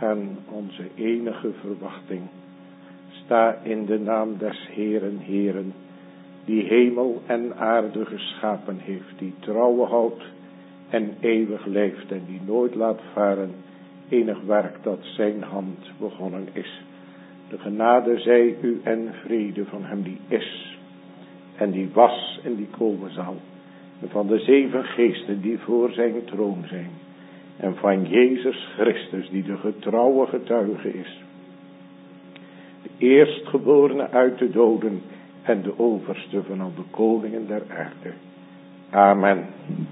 en onze enige verwachting. Sta in de naam des Heeren, Heeren, die hemel en aarde geschapen heeft, die trouwe houdt en eeuwig leeft en die nooit laat varen enig werk dat zijn hand begonnen is. De genade zij u en vrede van hem die is en die was en die komen zal. En van de 7 geesten die voor zijn troon zijn. En van Jezus Christus die de getrouwe getuige is. De eerstgeborene uit de doden en de overste van al de koningen der aarde. Amen.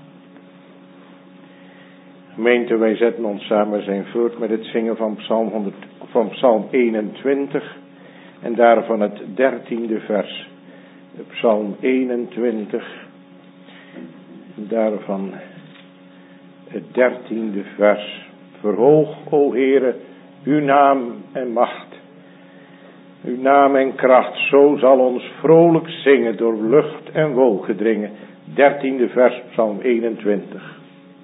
Gemeente, wij zetten ons samen zijn voort met het zingen van Psalm 21 en daarvan het 13e vers. Psalm 21 en daarvan het 13e vers. Verhoog, o Heere, uw naam en macht, uw naam en kracht, zo zal ons vrolijk zingen door lucht en wolken dringen. 13e vers, Psalm 21.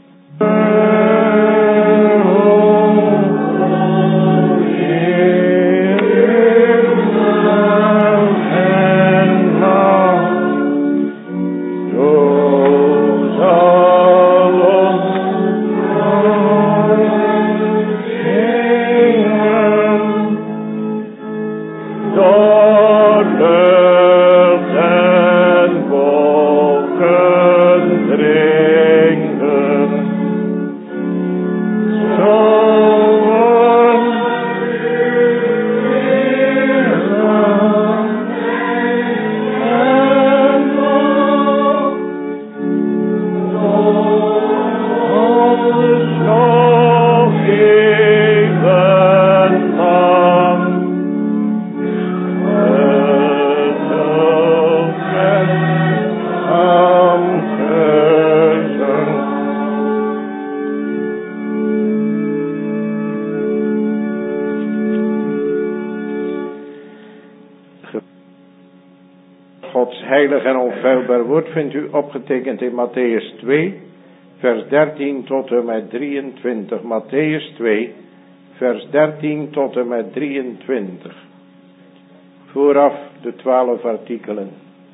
Heilig en onfeilbaar woord vindt u opgetekend in Matthäus 2, vers 13 tot en met 23. Matthäus 2, vers 13 tot en met 23. Vooraf de 12 artikelen.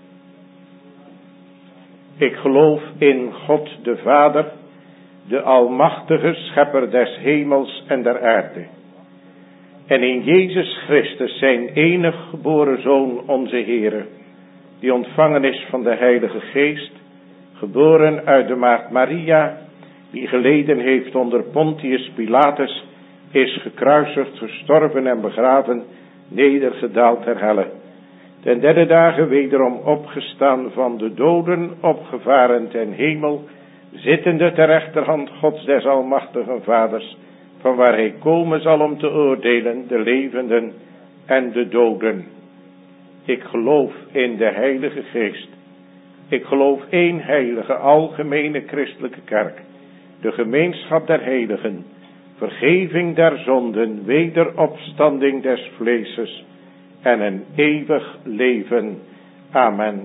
Ik geloof in God de Vader, de almachtige schepper des hemels en der aarde. En in Jezus Christus zijn enig geboren Zoon onze Heere, die ontvangen is van de Heilige Geest, geboren uit de maagd Maria, die geleden heeft onder Pontius Pilatus, is gekruisigd, gestorven en begraven, nedergedaald ter helle. Ten 3e dagen wederom opgestaan van de doden, opgevaren ten hemel, zittende ter rechterhand Gods des almachtigen Vaders, van waar hij komen zal om te oordelen de levenden en de doden. Ik geloof in de Heilige Geest. Ik geloof één heilige, algemene christelijke kerk, de gemeenschap der heiligen, vergeving der zonden, wederopstanding des vleeses en een eeuwig leven. Amen.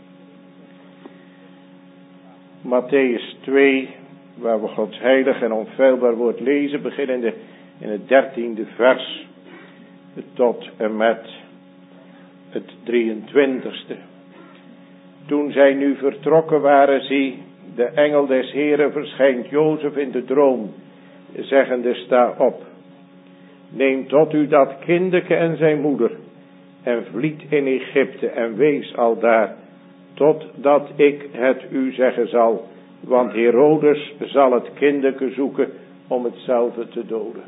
Matthäus 2, waar we Gods heilig en onfeilbaar woord lezen, beginnende in het 13e vers tot en met het 23e. Toen zij nu vertrokken waren, zie, de engel des Heren verschijnt Jozef in de droom, zeggende, sta op, neem tot u dat kindeke en zijn moeder, en vliet in Egypte, en wees aldaar, totdat ik het u zeggen zal, want Herodes zal het kindeke zoeken om hetzelfde te doden.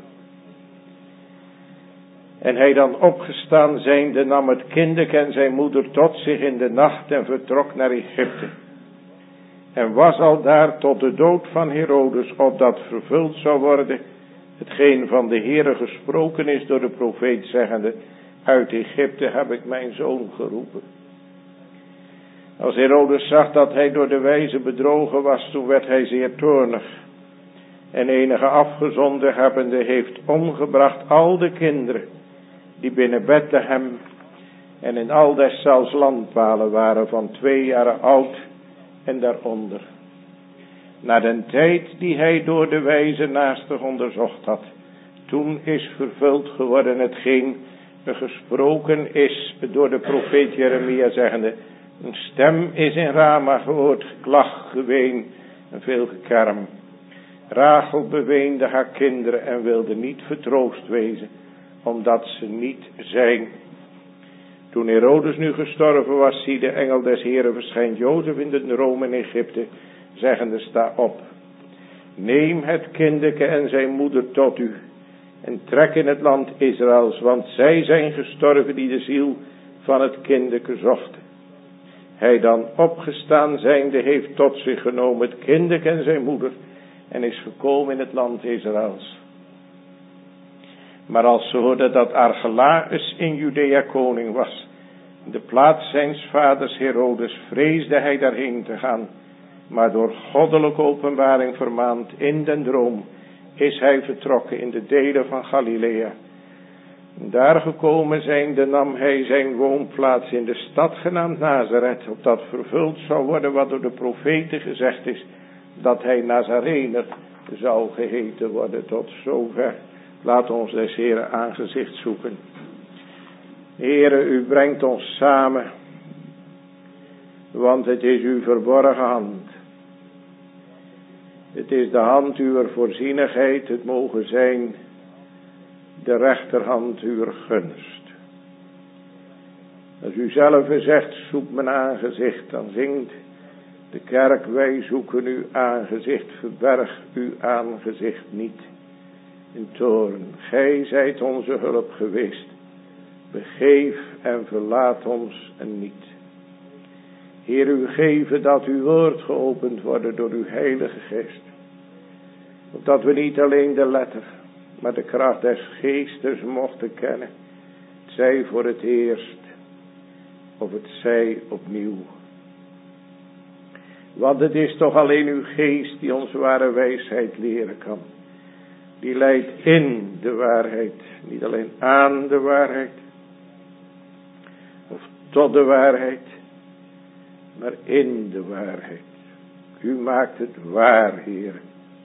En hij dan opgestaan zijnde nam het kindeke en zijn moeder tot zich in de nacht en vertrok naar Egypte. En was al daar tot de dood van Herodes, opdat vervuld zou worden hetgeen van de Heere gesproken is door de profeet, zeggende, uit Egypte heb ik mijn zoon geroepen. Als Herodes zag dat hij door de wijze bedrogen was, toen werd hij zeer toornig. En enige afgezonden hebbende heeft omgebracht al de kinderen die binnen Bethlehem en in al deszelfs landpalen waren van 2 jaar oud en daaronder. Na den tijd die hij door de wijze naastig onderzocht had, toen is vervuld geworden hetgeen gesproken is door de profeet Jeremia zeggende: een stem is in Rama gehoord, geklag, geween en veel gekerm. Rachel beweende haar kinderen en wilde niet vertroost wezen, omdat ze niet zijn. Toen Herodes nu gestorven was, zie de engel des Heren verschijnt Jozef in de droom in Egypte, zeggende: sta op, neem het kindeke en zijn moeder tot u, en trek in het land Israëls, want zij zijn gestorven die de ziel van het kindeke zochten. Hij dan opgestaan zijnde heeft tot zich genomen het kindeke en zijn moeder, en is gekomen in het land Israëls. Maar als ze hoorden dat Archelaus in Judea koning was, de plaats zijns vaders Herodes, vreesde hij daarheen te gaan. Maar door goddelijke openbaring vermaand in den droom, is hij vertrokken in de delen van Galilea. Daar gekomen zijnde nam hij zijn woonplaats in de stad genaamd Nazareth, opdat vervuld zou worden wat door de profeten gezegd is, dat hij Nazarener zou geheten worden. Tot zover. Laat ons des Heren aangezicht zoeken. Heere, u brengt ons samen, want het is uw verborgen hand. Het is de hand uw voorzienigheid, het mogen zijn de rechterhand uw gunst. Als u zelf zegt, zoek mijn aangezicht, dan zingt de kerk: wij zoeken uw aangezicht, verberg uw aangezicht niet in toorn. Gij zijt onze hulp geweest, begeef en verlaat ons en niet. Heer, u geven dat uw woord geopend wordt door uw heilige geest, opdat we niet alleen de letter, maar de kracht des geestes mochten kennen, het zij voor het eerst of het zij opnieuw. Want het is toch alleen uw geest die ons ware wijsheid leren kan. Die leidt in de waarheid, niet alleen aan de waarheid of tot de waarheid, maar in de waarheid. U maakt het waar, Heer.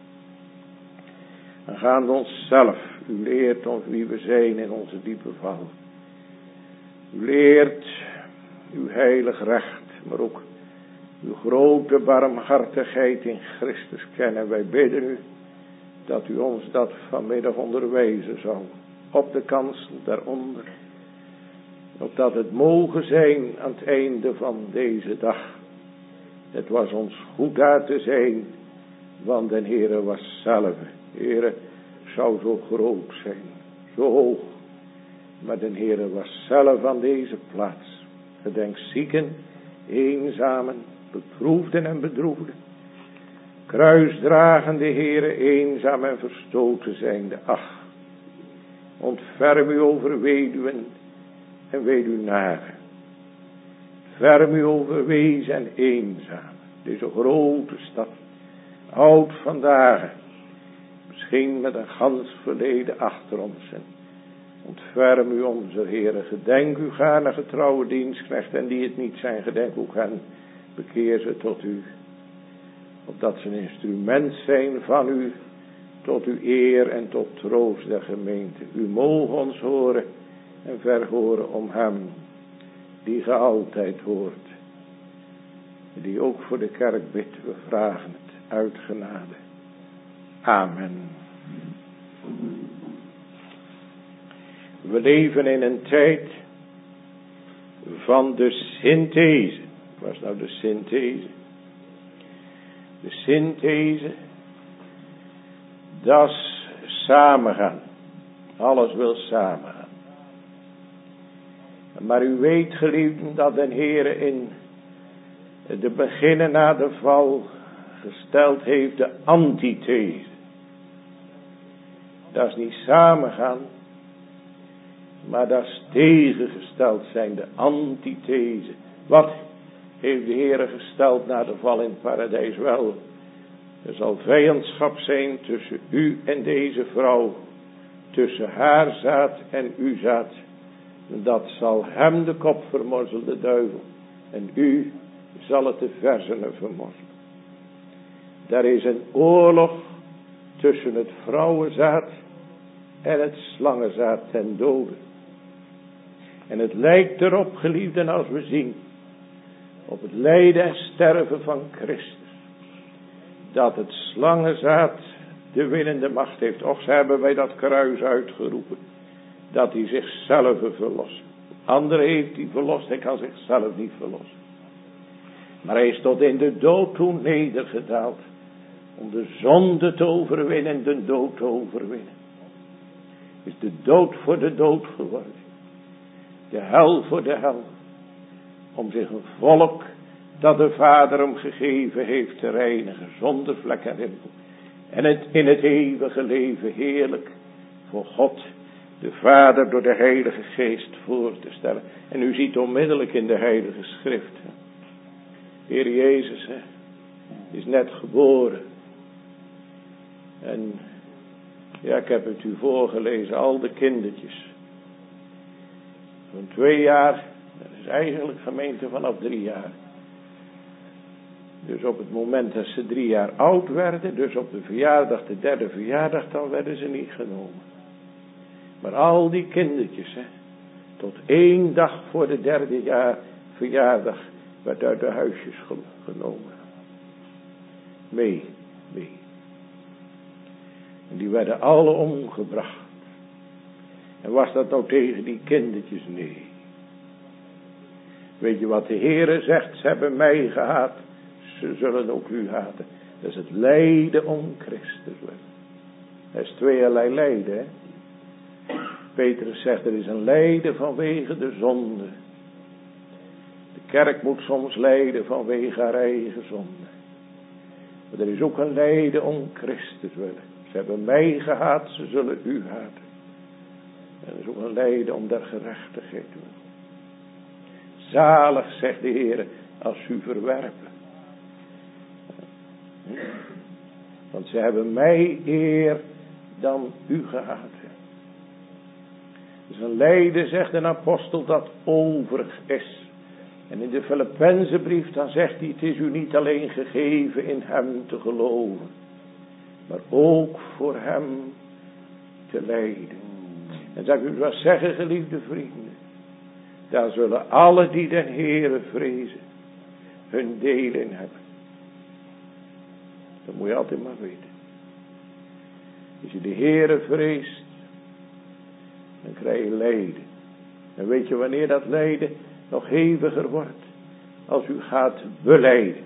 En gaande onszelf, u leert ons wie we zijn in onze diepe val. U leert uw heilig recht, maar ook uw grote barmhartigheid in Christus kennen. Wij bidden u dat u ons dat vanmiddag onderwijzen zal, op de kansel daaronder, opdat het mogen zijn aan het einde van deze dag. Het was ons goed daar te zijn, want de Heere was zelf. Heere, zou zo groot zijn, zo hoog, maar de Heere was zelf aan deze plaats. Gedenk zieken, eenzamen, beproefden en bedroefden, kruisdragende Heere, eenzaam en verstoten zijnde. Ach, ontferm u over weduwen en weduwnaren. Verm u over wees en eenzaam. Deze grote stad, oud vandaag, misschien met een gans verleden achter ons. En ontferm u onze Heere. Gedenk u gaarne getrouwe dienstknecht, en die het niet zijn, gedenk ook hen. Bekeer ze tot u, opdat ze een instrument zijn van u, tot uw eer en tot troost der gemeente. U mogen ons horen en verhoren om hem, die ge altijd hoort, die ook voor de kerk bidt. We vragen het uit genade. Amen. We leven in een tijd van de synthese. Wat is nou de synthese? De synthese, dat is samengaan. Alles wil samengaan. Maar u weet, geliefden, dat de Heere in de beginnen na de val gesteld heeft de antithese. Dat is niet samengaan, maar dat is tegengesteld zijn, de antithese. Wat heeft de Heere gesteld na de val in het paradijs? Wel, er zal vijandschap zijn tussen u en deze vrouw, tussen haar zaad en uw zaad. Dat zal hem de kop vermorzelen, de duivel, en u zal het de versenen vermorzelen. Daar is een oorlog tussen het vrouwenzaad en het slangenzaad ten dode. En het lijkt erop, geliefden, als we zien op het lijden en sterven van Christus, dat het slangenzaad de winnende macht heeft. Och, ze hebben bij dat kruis uitgeroepen dat hij zichzelf verlost. Anderen heeft hij verlost, hij kan zichzelf niet verlossen. Maar hij is tot in de dood toe nedergedaald om de zonde te overwinnen en de dood te overwinnen. Is de dood voor de dood geworden. De hel voor de hel. Om zich een volk dat de Vader hem gegeven heeft te reinigen zonder vlek en rimpel. En het in het eeuwige leven heerlijk voor God de Vader door de Heilige Geest voor te stellen. En u ziet onmiddellijk in de Heilige Schrift. Heer Jezus is net geboren. En ja, ik heb het u voorgelezen, al de kindertjes. Van 2 jaar, dat is eigenlijk gemeente vanaf 3 jaar. Dus op het moment dat ze 3 jaar oud werden, dus op de verjaardag, de 3e verjaardag, dan werden ze niet genomen. Maar al die kindertjes, tot 1 dag voor de 3e verjaardag, werd uit de huisjes genomen. Mee. En die werden alle omgebracht. En was dat nou tegen die kindertjes? Nee. Weet je wat de Heere zegt? Ze hebben mij gehaat, ze zullen ook u haten. Dat is het lijden om Christus. Dat is tweeërlei lijden. Hè? Petrus zegt, er is een lijden vanwege de zonde. De kerk moet soms lijden vanwege haar eigen zonde. Maar er is ook een lijden om Christus willen. Ze hebben mij gehaat, ze zullen u haten. En er is ook een lijden om der gerechtigheid willen. Zalig, zegt de Heer, als u verwerpen. Want ze hebben mij eer dan u gehaat. Het is een lijden, zegt een apostel, dat overig is. En in de Filippenzenbrief dan zegt hij, het is u niet alleen gegeven in hem te geloven, maar ook voor hem te lijden. En zal ik u wat zeggen, geliefde vrienden, daar zullen alle die den Heere vrezen hun deel in hebben. Dat moet je altijd maar weten. Als je de Heere vreest, dan krijg je lijden. En weet je wanneer dat lijden nog heviger wordt? Als u gaat belijden.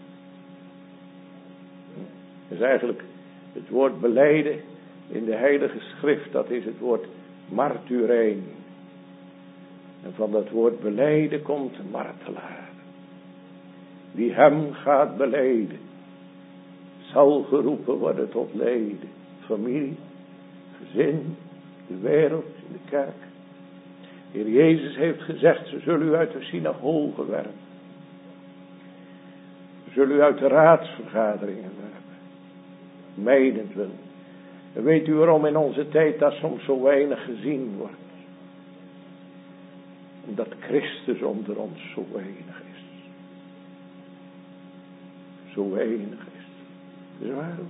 Dat is eigenlijk het woord belijden in de Heilige Schrift. Dat is het woord marturijn. En van dat woord belijden komt martelaar. Wie hem gaat belijden, zal geroepen worden tot lijden. Familie, gezin, de wereld, in de kerk. De Heer Jezus heeft gezegd, ze zullen u uit de synagoge werpen. Ze zullen u uit de raadsvergaderingen werpen. Mijdend wil. En weet u waarom in onze tijd dat soms zo weinig gezien wordt? Omdat Christus onder ons zo weinig is. Zo weinig is. Dus waarom?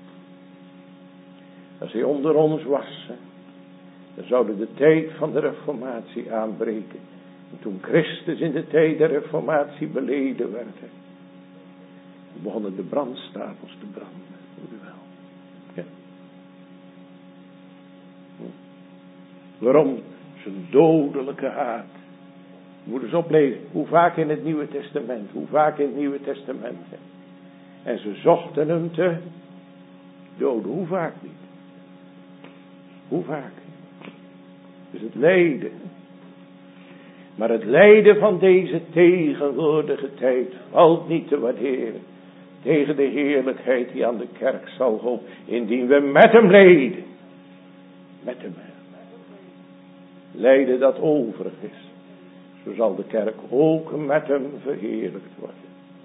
Als hij onder ons was, dan zou de tijd van de reformatie aanbreken. En toen Christus in de tijd der reformatie beleden werd, begonnen de brandstapels te branden. Moet u wel. Ja. Waarom? Zijn dodelijke haat. Moet eens oplezen. Hoe vaak in het Nieuwe Testament. Hoe vaak in het Nieuwe Testament. En ze zochten hem te doden. Hoe vaak niet? Hoe vaak? Dus het lijden. Maar het lijden van deze tegenwoordige tijd valt niet te waarderen. Tegen de heerlijkheid die aan de kerk zal komen. Indien we met hem lijden. Met hem. Lijden dat overig is. Zo zal de kerk ook met hem verheerlijkt worden.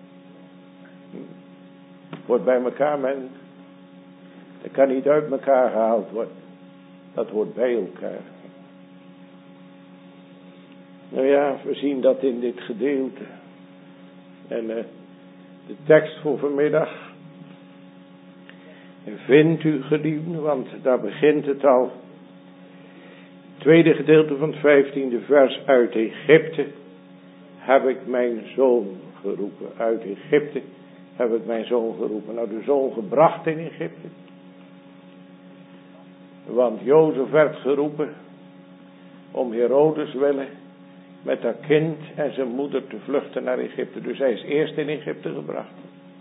Wordt bij elkaar, men. Dat kan niet uit elkaar gehaald worden. Dat hoort bij elkaar. Nou ja, we zien dat in dit gedeelte. En de tekst voor vanmiddag. En vindt u geliefden, want daar begint het al. Tweede gedeelte van het 15e vers. Uit Egypte heb ik mijn zoon geroepen. Uit Egypte heb ik mijn zoon geroepen. Nou, de zoon gebracht in Egypte. Want Jozef werd geroepen om Herodes willen met dat kind en zijn moeder te vluchten naar Egypte. Dus hij is eerst in Egypte gebracht.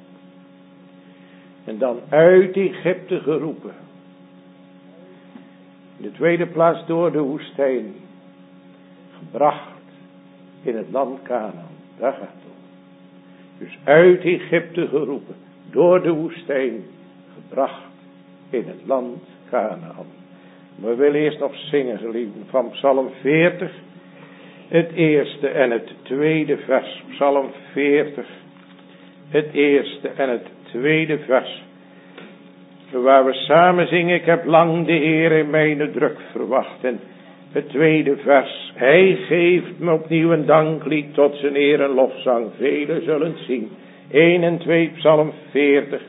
En dan uit Egypte geroepen. In de tweede plaats door de woestijn. Gebracht in het land Kanaan. Daar gaat het om. Dus uit Egypte geroepen. Door de woestijn. Gebracht in het land Kanaan. We willen eerst nog zingen, geliefden, van Psalm 40. Het eerste en het tweede vers. Psalm 40. Het eerste en het tweede vers. Waar we samen zingen. Ik heb lang de Heer in mijn druk verwacht. En het tweede vers. Hij geeft me opnieuw een danklied tot zijn eer en lofzang. Velen zullen het zien. 1 en 2 Psalm 40.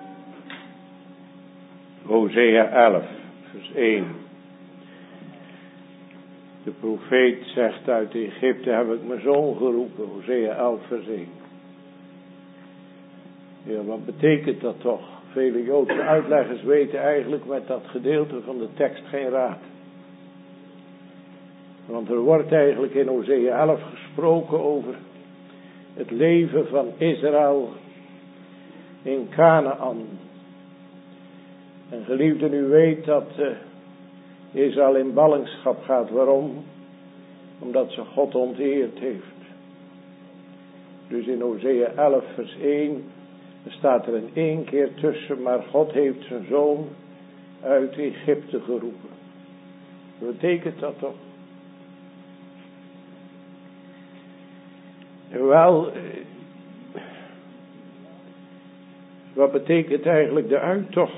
Hosea 11, vers 1. De profeet zegt, uit Egypte heb ik mijn zoon geroepen, Hosea 11 vers 1. Ja, wat betekent dat toch? Vele Joodse uitleggers weten eigenlijk met dat gedeelte van de tekst geen raad. Want er wordt eigenlijk in Hosea 11 gesproken over het leven van Israël in Kanaan. En geliefden, u weet dat Israël in ballingschap gaat. Waarom? Omdat ze God onteerd heeft. Dus in Hosea 11 vers 1 staat er in 1 keer tussen, maar God heeft zijn zoon uit Egypte geroepen. Wat betekent dat toch? Wel, wat betekent eigenlijk de uittocht?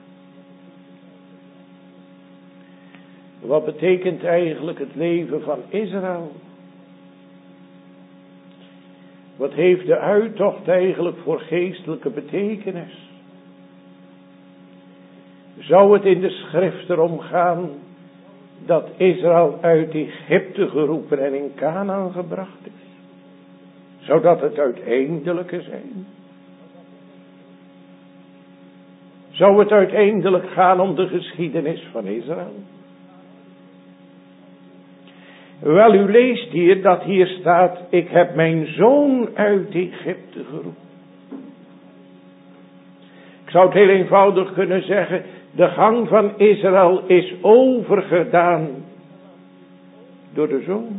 Wat betekent eigenlijk het leven van Israël? Wat heeft de uittocht eigenlijk voor geestelijke betekenis? Zou het in de schrift erom gaan dat Israël uit Egypte geroepen en in Kanaan gebracht is? Zou dat het uiteindelijke zijn? Zou het uiteindelijk gaan om de geschiedenis van Israël? Wel, u leest hier dat hier staat, ik heb mijn zoon uit Egypte geroepen. Ik zou het heel eenvoudig kunnen zeggen, de gang van Israël is overgedaan door de zoon.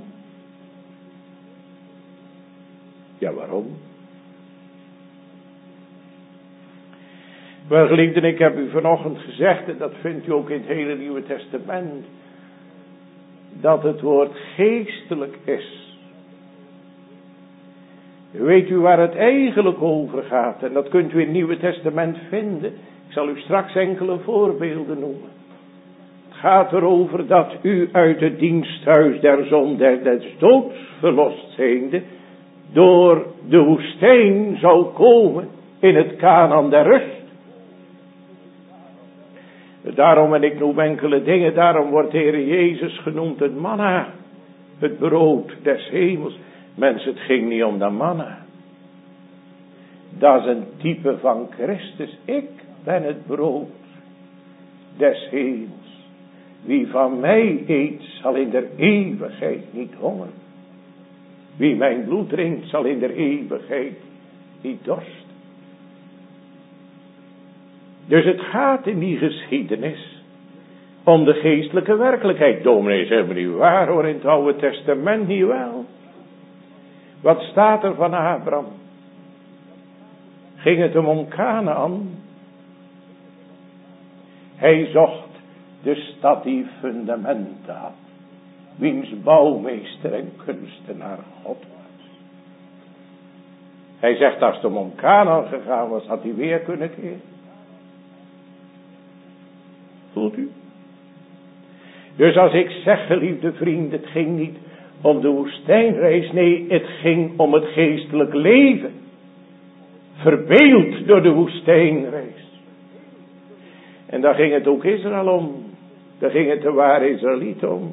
Ja, waarom? Wel, geliefden, ik heb u vanochtend gezegd, en dat vindt u ook in het hele Nieuwe Testament, dat het woord geestelijk is. Weet u waar het eigenlijk over gaat? En dat kunt u in het Nieuwe Testament vinden. Ik zal u straks enkele voorbeelden noemen. Het gaat erover dat u uit het diensthuis der zonde des doods verlost zijnde door de woestijn zou komen in het Kanaan der rust. Daarom, en ik noem enkele dingen, daarom wordt de Heer Jezus genoemd het manna, het brood des hemels. Mensen, het ging niet om dat manna. Dat is een type van Christus. Ik ben het brood des hemels. Wie van mij eet, zal in der eeuwigheid niet hongeren. Wie mijn bloed drinkt, zal in der eeuwigheid niet dorsten. Dus het gaat in die geschiedenis om de geestelijke werkelijkheid. Dominee is helemaal niet waar hoor, in het Oude Testament niet wel. Wat staat er van Abraham? Ging het hem om Kanaan? Hij zocht de stad die fundamenten had. Wiens bouwmeester en kunstenaar God was. Hij zegt, als het hem om Kanaan gegaan was, had hij weer kunnen keren. Voelt u? Dus als ik zeg, geliefde vriend, het ging niet om de woestijnreis. Nee, het ging om het geestelijk leven. Verbeeld door de woestijnreis. En daar ging het ook Israël om. Daar ging het de ware Israëliet om.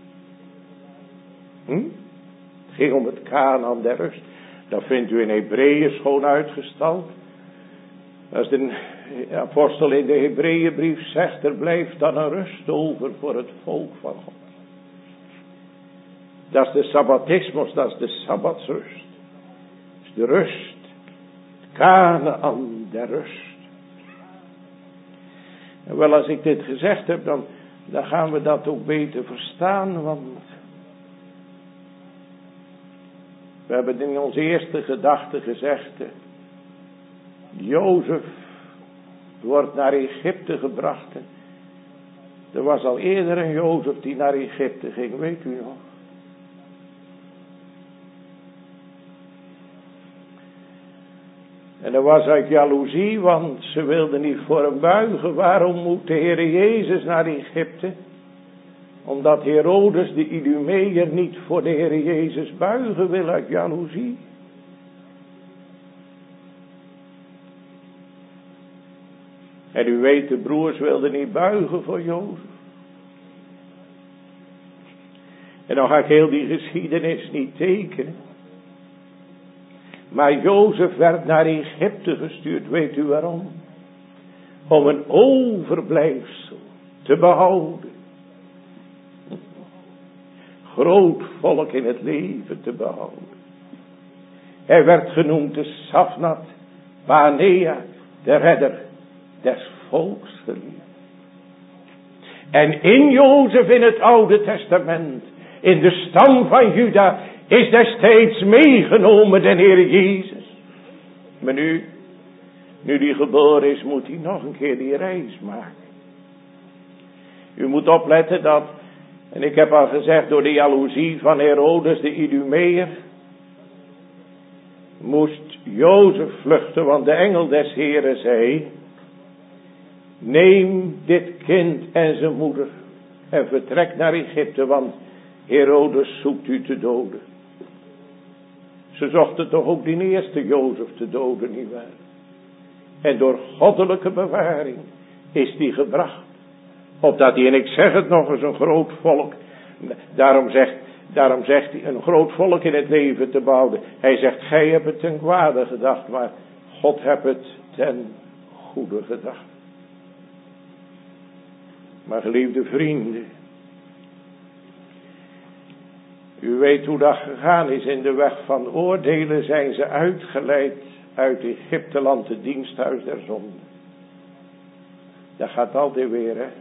Het ging om het Kanaan der rust. Dat vindt u in Hebreeën schoon uitgestald. Als de apostel in de Hebreeënbrief zegt, er blijft dan een rust over voor het volk van God. Dat is de sabbatismus, dat is de sabbatsrust. Dat is de rust. Het Kanaan der rust. En wel, als ik dit gezegd heb, dan gaan we dat ook beter verstaan, want we hebben in onze eerste gedachte gezegd, Jozef wordt naar Egypte gebracht. Er was al eerder een Jozef die naar Egypte ging, weet u nog? En dat was uit jaloezie, want ze wilden niet voor hem buigen. Waarom moet de Heer Jezus naar Egypte? Omdat Herodes de Idumeër niet voor de Heer Jezus buigen wil uit jaloezie. En u weet, de broers wilden niet buigen voor Jozef. En dan ga ik heel die geschiedenis niet tekenen. Maar Jozef werd naar Egypte gestuurd. Weet u waarom? Om een overblijfsel te behouden. Groot volk in het leven te behouden. Hij werd genoemd de Safnat Panea, de redder des volks geliefd. En in Jozef in het Oude Testament, in de stam van Juda, is destijds meegenomen de Heer Jezus. Maar nu die geboren is, moet hij nog een keer die reis maken. U moet opletten dat, en ik heb al gezegd, door de jaloezie van Herodes de Idumeër, moest Jozef vluchten, want de engel des Heren zei: neem dit kind en zijn moeder en vertrek naar Egypte, want Herodes zoekt u te doden. Ze zochten toch ook die eerste Jozef te doden, nietwaar? En door goddelijke bewaring is die gebracht. Opdat hij, en ik zeg het nog eens, een groot volk. Daarom zegt hij, een groot volk in het leven te bouwen. Hij zegt, gij hebt het ten kwade gedacht, maar God hebt het ten goede gedacht. Maar geliefde vrienden, u weet hoe dat gegaan is. In de weg van oordelen zijn ze uitgeleid uit Egypteland, het diensthuis der zonde. Dat gaat altijd weer, hè.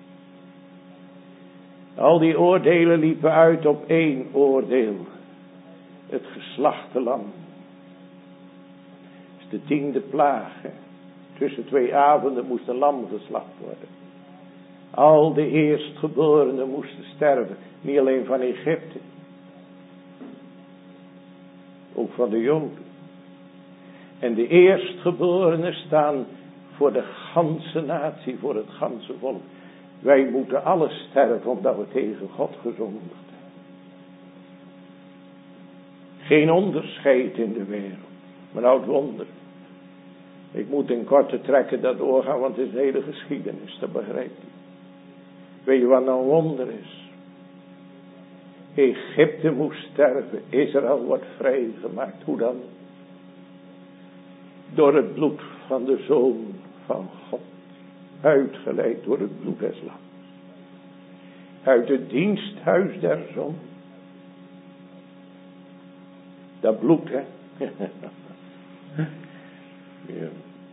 Al die oordelen liepen uit op één oordeel. Het geslachte lam. Dat is de 10e plaag. Hè. Tussen 2 avonden moest een lam geslacht worden. Al de eerstgeborenen moesten sterven. Niet alleen van Egypte. Ook van de Joden. En de eerstgeborenen staan voor de ganse natie, voor het ganse volk. Wij moeten alles sterven omdat we tegen God gezondigd hebben. Geen onderscheid in de wereld. Maar nou het wonder. Ik moet in korte trekken dat doorgaan, want het is een hele geschiedenis, dat begrijpt u. Weet je wat nou een wonder is? Egypte moest sterven, Israël wordt vrijgemaakt. Hoe dan? Door het bloed van de Zoon van God. Uitgeleid door het bloed des lams. Uit het diensthuis der zon. Dat bloed, hè. Ja.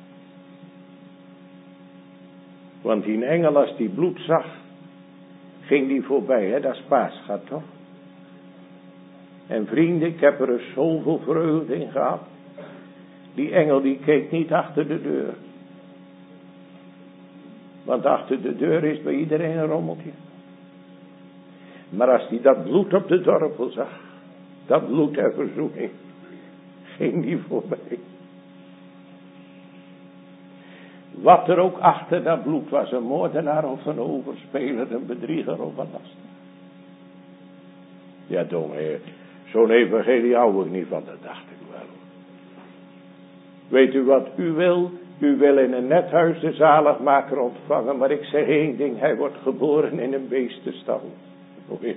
Want die engel, als die bloed zag, ging die voorbij, hè. Dat is Paasgat, toch? En vrienden, ik heb er zoveel vreugde in gehad. Die engel die keek niet achter de deur. Want achter de deur is bij iedereen een rommeltje. Maar als hij dat bloed op de dorpel zag, dat bloed der verzoening, ging die voorbij. Wat er ook achter dat bloed was, een moordenaar of een overspeler, een bedrieger of een laster. Ja, dominee, zo'n evangelie hou ik niet van, dat dacht ik wel. Weet u wat u wil? U wil in een net huis de zaligmaker ontvangen, maar ik zeg één ding, hij wordt geboren in een beestenstal. Oké.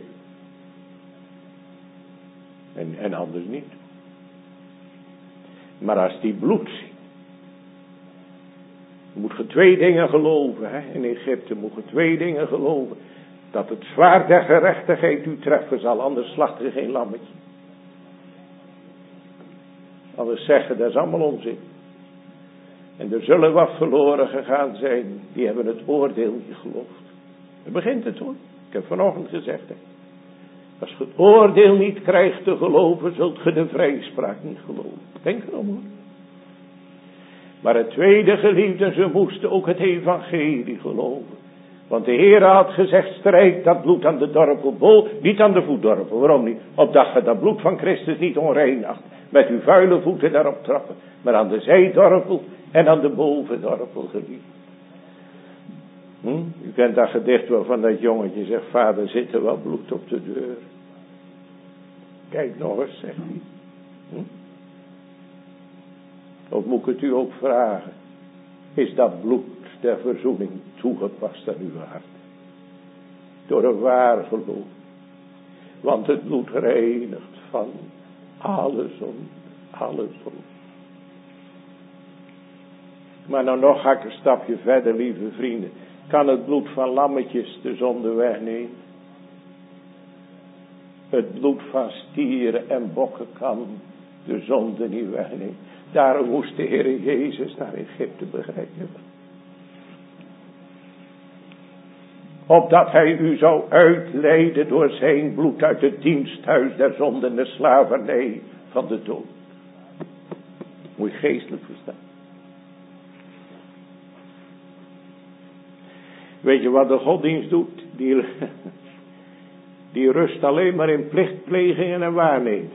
En anders niet. Maar als die bloed ziet, moet je 2 dingen geloven, hè? In Egypte moet je 2 dingen geloven. Dat het zwaard der gerechtigheid u treffen zal, anders slacht er geen lammetje. Anders zeggen, dat is allemaal onzin. En er zullen wat verloren gegaan zijn, die hebben het oordeel niet geloofd. Daar begint het hoor. Ik heb vanochtend gezegd, hè. Als je het oordeel niet krijgt te geloven, zult je de vrijspraak niet geloven. Denk erom hoor. Maar het tweede, geliefden, ze moesten ook het evangelie geloven. Want de Heer had gezegd, strijd dat bloed aan de dorpel, niet aan de voetdorpel. Waarom niet? Opdat je dat bloed van Christus niet onreinigt. Met uw vuile voeten daarop trappen. Maar aan de zijdorpel en aan de bovendorpel, geliefd. U kent dat gedicht wel van dat jongetje, zegt, vader, zit er wel bloed op de deur. Kijk nog eens, zegt hij. Of moet ik het u ook vragen? Is dat bloed der verzoening toegepast aan uw hart? Door een waar geloof. Want het bloed reinigt van alle zonde. Alle zonde. Maar nou nog ga ik een stapje verder, lieve vrienden. Kan het bloed van lammetjes de zonde wegnemen? Het bloed van stieren en bokken kan de zonde niet wegnemen. Daarom moest de Heer Jezus naar Egypte begrijpen. Opdat hij u zou uitleiden door zijn bloed uit het diensthuis der zonde en de slavernij van de dood. Moet je geestelijk verstaan. Weet je wat de godsdienst doet? Die rust alleen maar in plichtplegingen en waarneming.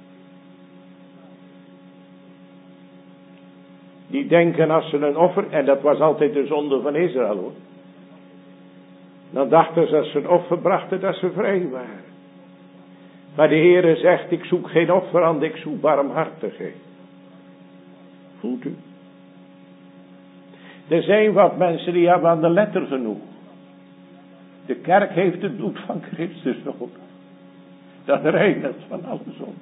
Die denken als ze een offer, en dat was altijd de zonde van Israël hoor. Dan dachten ze als ze een offer brachten dat ze vrij waren. Maar de Heere zegt, ik zoek geen offer aan, ik zoek barmhartigheid. Voelt u? Er zijn wat mensen die hebben aan de letter genoeg. De kerk heeft het bloed van Christus nodig. Dat reinigt van alle zonde.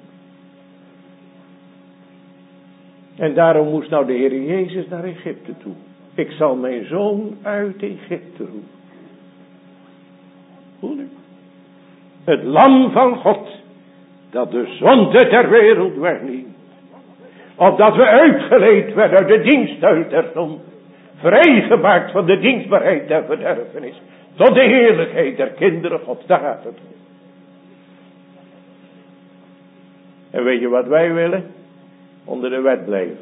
En daarom moest nou de Heer Jezus naar Egypte toe. Ik zal mijn zoon uit Egypte roepen. Voel u? Het lam van God. Dat de zonde ter wereld wegneemt. Opdat we uitgeleid werden uit de diensthuis der zonde. Vrijgemaakt van de dienstbaarheid der verderfenis. Tot de heerlijkheid der kinderen Gods. Daar gaat het om. En weet je wat wij willen? Onder de wet blijven.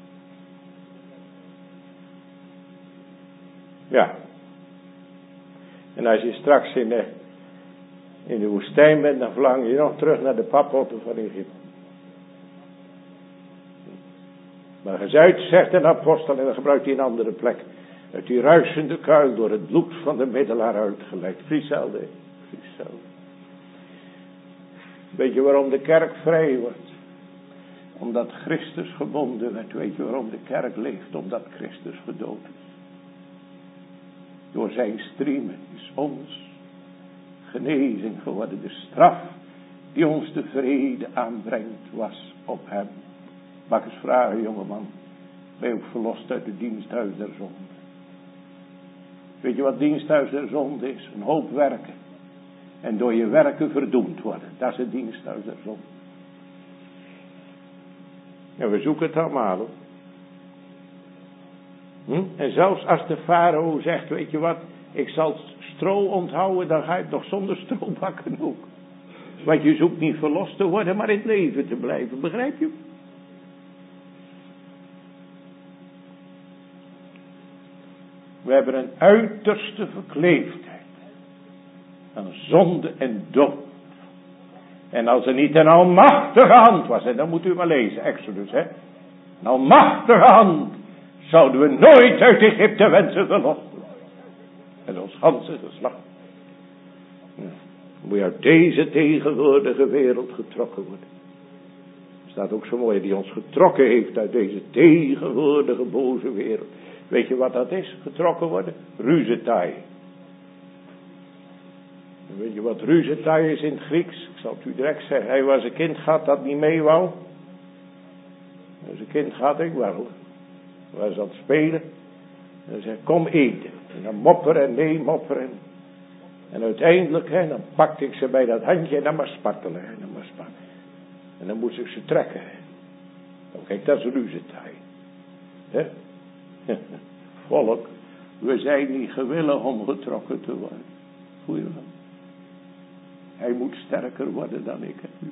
Ja. En als je straks in de woestijn bent, dan verlang je nog terug naar de paphotten van Egypte. Maar gezuid, zegt een apostel, en dan gebruikt hij een andere plek. Uit die ruisende kuil door het bloed van de middelaar uitgeleid. Frieselde. Weet je waarom de kerk vrij wordt? Omdat Christus gebonden werd. Weet je waarom de kerk leeft? Omdat Christus gedood is. Door zijn striemen is ons genezing geworden. De straf die ons de vrede aanbrengt was op hem. Mag ik eens vragen, jongeman. Ben je ook verlost uit het diensthuis der zonde? Weet je wat diensthuis der zonde is? Een hoop werken. En door je werken verdoemd worden. Dat is het diensthuis der zonde. En we zoeken het allemaal hoor. En zelfs als de farao zegt, weet je wat, ik zal stro onthouden, dan ga je toch zonder stro bakken ook. Want je zoekt niet verlost te worden, maar in het leven te blijven, begrijp je? We hebben een uiterste verkleefdheid aan zonde en dood. En als er niet een almachtige hand was, en dan moet u maar lezen, Exodus, hè. Een almachtige hand, zouden we nooit uit Egypte wensen verlost worden. En ons ganse geslacht. Moet je uit deze tegenwoordige wereld getrokken worden. Er staat ook zo mooi, die ons getrokken heeft uit deze tegenwoordige boze wereld. Weet je wat dat is, getrokken worden? Ruzetaai. Weet je wat ruzetaai is in het Grieks? Ik zal het u direct zeggen. Hij was een kind gehad dat niet mee wou. Hij was een kind gehad, ik wel. Hij was aan het spelen. En hij zei, kom eten. En dan mopperen en nee mopperen. En uiteindelijk, hè, dan pakte ik ze bij dat handje en dan maar spartelen. En dan maar spartelen. En dan moest ik ze trekken. Nou, kijk, dat is ruzetaai. Hè? Volk, we zijn niet gewillig om getrokken te worden. Voel je wel? Hij moet sterker worden dan ik en u.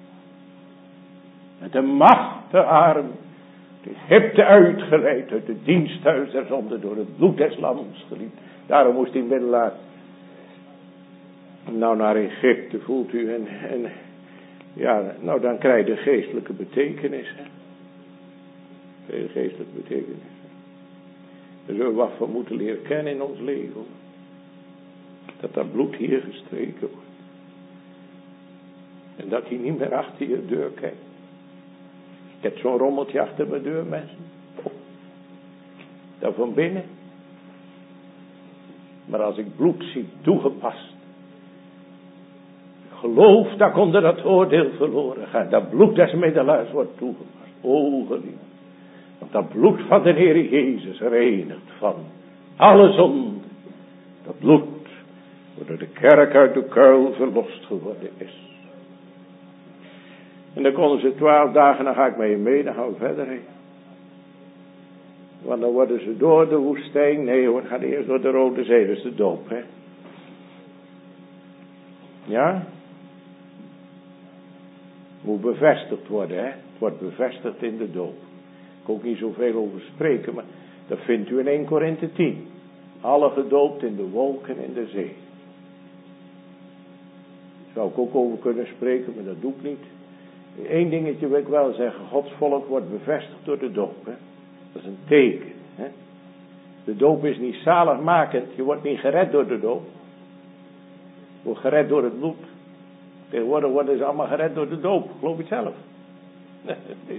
Met een machtige arm de Egypte uitgeleid uit het diensthuis der zonde door het bloed des lams geliefd. Daarom moest die middelaar nou naar Egypte, voelt u, en ja, nou dan krijg je de geestelijke betekenis. Hè? Krijg je de geestelijke betekenis. Daar zullen we wat van moeten leren kennen in ons leven. Dat bloed hier gestreken wordt. En dat hij niet meer achter je deur kijkt. Ik heb zo'n rommeltje achter mijn deur, mensen. Daar van binnen. Maar als ik bloed zie toegepast. Geloof dat ik onder dat oordeel verloren ga. Dat bloed des middelaars wordt toegepast. O geliefd. Want dat bloed van de Heer Jezus reinigt van alle zonde. Dat bloed waardoor de kerk uit de kuil verlost geworden is. En dan konden ze 12 dagen, dan ga ik met je mee, dan gaan we verder heen. Want dan worden ze door de woestijn, nee hoor, gaan eerst door de Rode Zee, dat is de doop, hè. Ja? Moet bevestigd worden, hè. Het wordt bevestigd in de doop. Ik kan ook niet zoveel over spreken, maar dat vindt u in 1 Korinthe 10. Alle gedoopt in de wolken in de zee. Daar zou ik ook over kunnen spreken, maar dat doe ik niet. Eén dingetje wil ik wel zeggen. Gods volk wordt bevestigd door de doop. Hè? Dat is een teken. Hè? De doop is niet zaligmakend. Je wordt niet gered door de doop. Je wordt gered door het bloed. Tegenwoordig worden ze allemaal gered door de doop. Geloof je het zelf? Nee,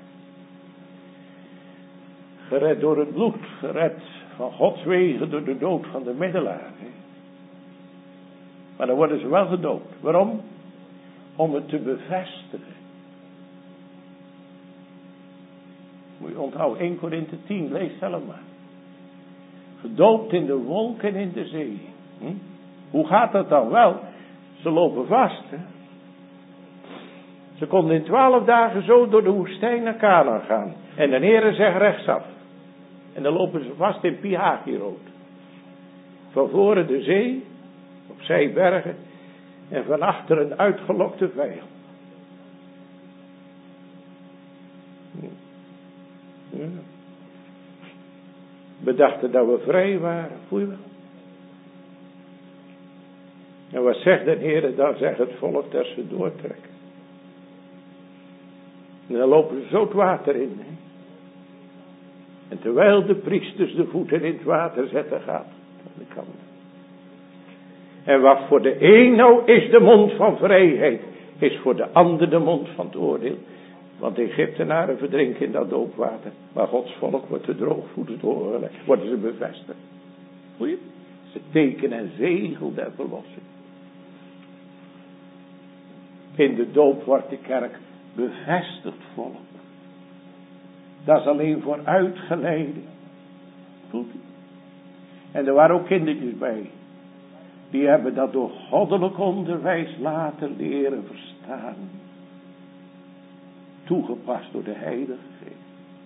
gered door het bloed. Gered van Gods wegen door de dood van de middelaar. Hè? Maar dan worden ze wel gedoopt. Waarom? Om het te bevestigen. Moet je onthouden, 1 Korinthe 10, lees zelf maar. Gedoopt in de wolken in de zee. Hoe gaat dat dan? Wel, ze lopen vast. Hè? Ze konden in 12 dagen zo door de woestijn naar Kanaan gaan. En de Heere zegt rechtsaf. En dan lopen ze vast in Pi-Hahiroth. Van voren de zee, opzij bergen. En van achter een uitgelokte vijand. Ja. We dachten dat we vrij waren. Voel je wel? En wat zegt de Heer? Dan zegt het volk dat ze doortrekken. En dan lopen ze zo het water in. Hè? En terwijl de priesters de voeten in het water zetten, gaat aan de kant. En wat voor de een nou is de mond van vrijheid, is voor de ander de mond van het oordeel. Want de Egyptenaren verdrinken in dat doopwater. Maar Gods volk wordt er droogvoetend doorgelegd. Worden ze bevestigd. Voel je? Ze teken en zegel der verlossing. In de doop wordt de kerk bevestigd volk. Dat is alleen voor uitgeleide. Voelt u? En er waren ook kindertjes bij. Die hebben dat door goddelijk onderwijs laten leren verstaan. Toegepast door de Heilige Geest.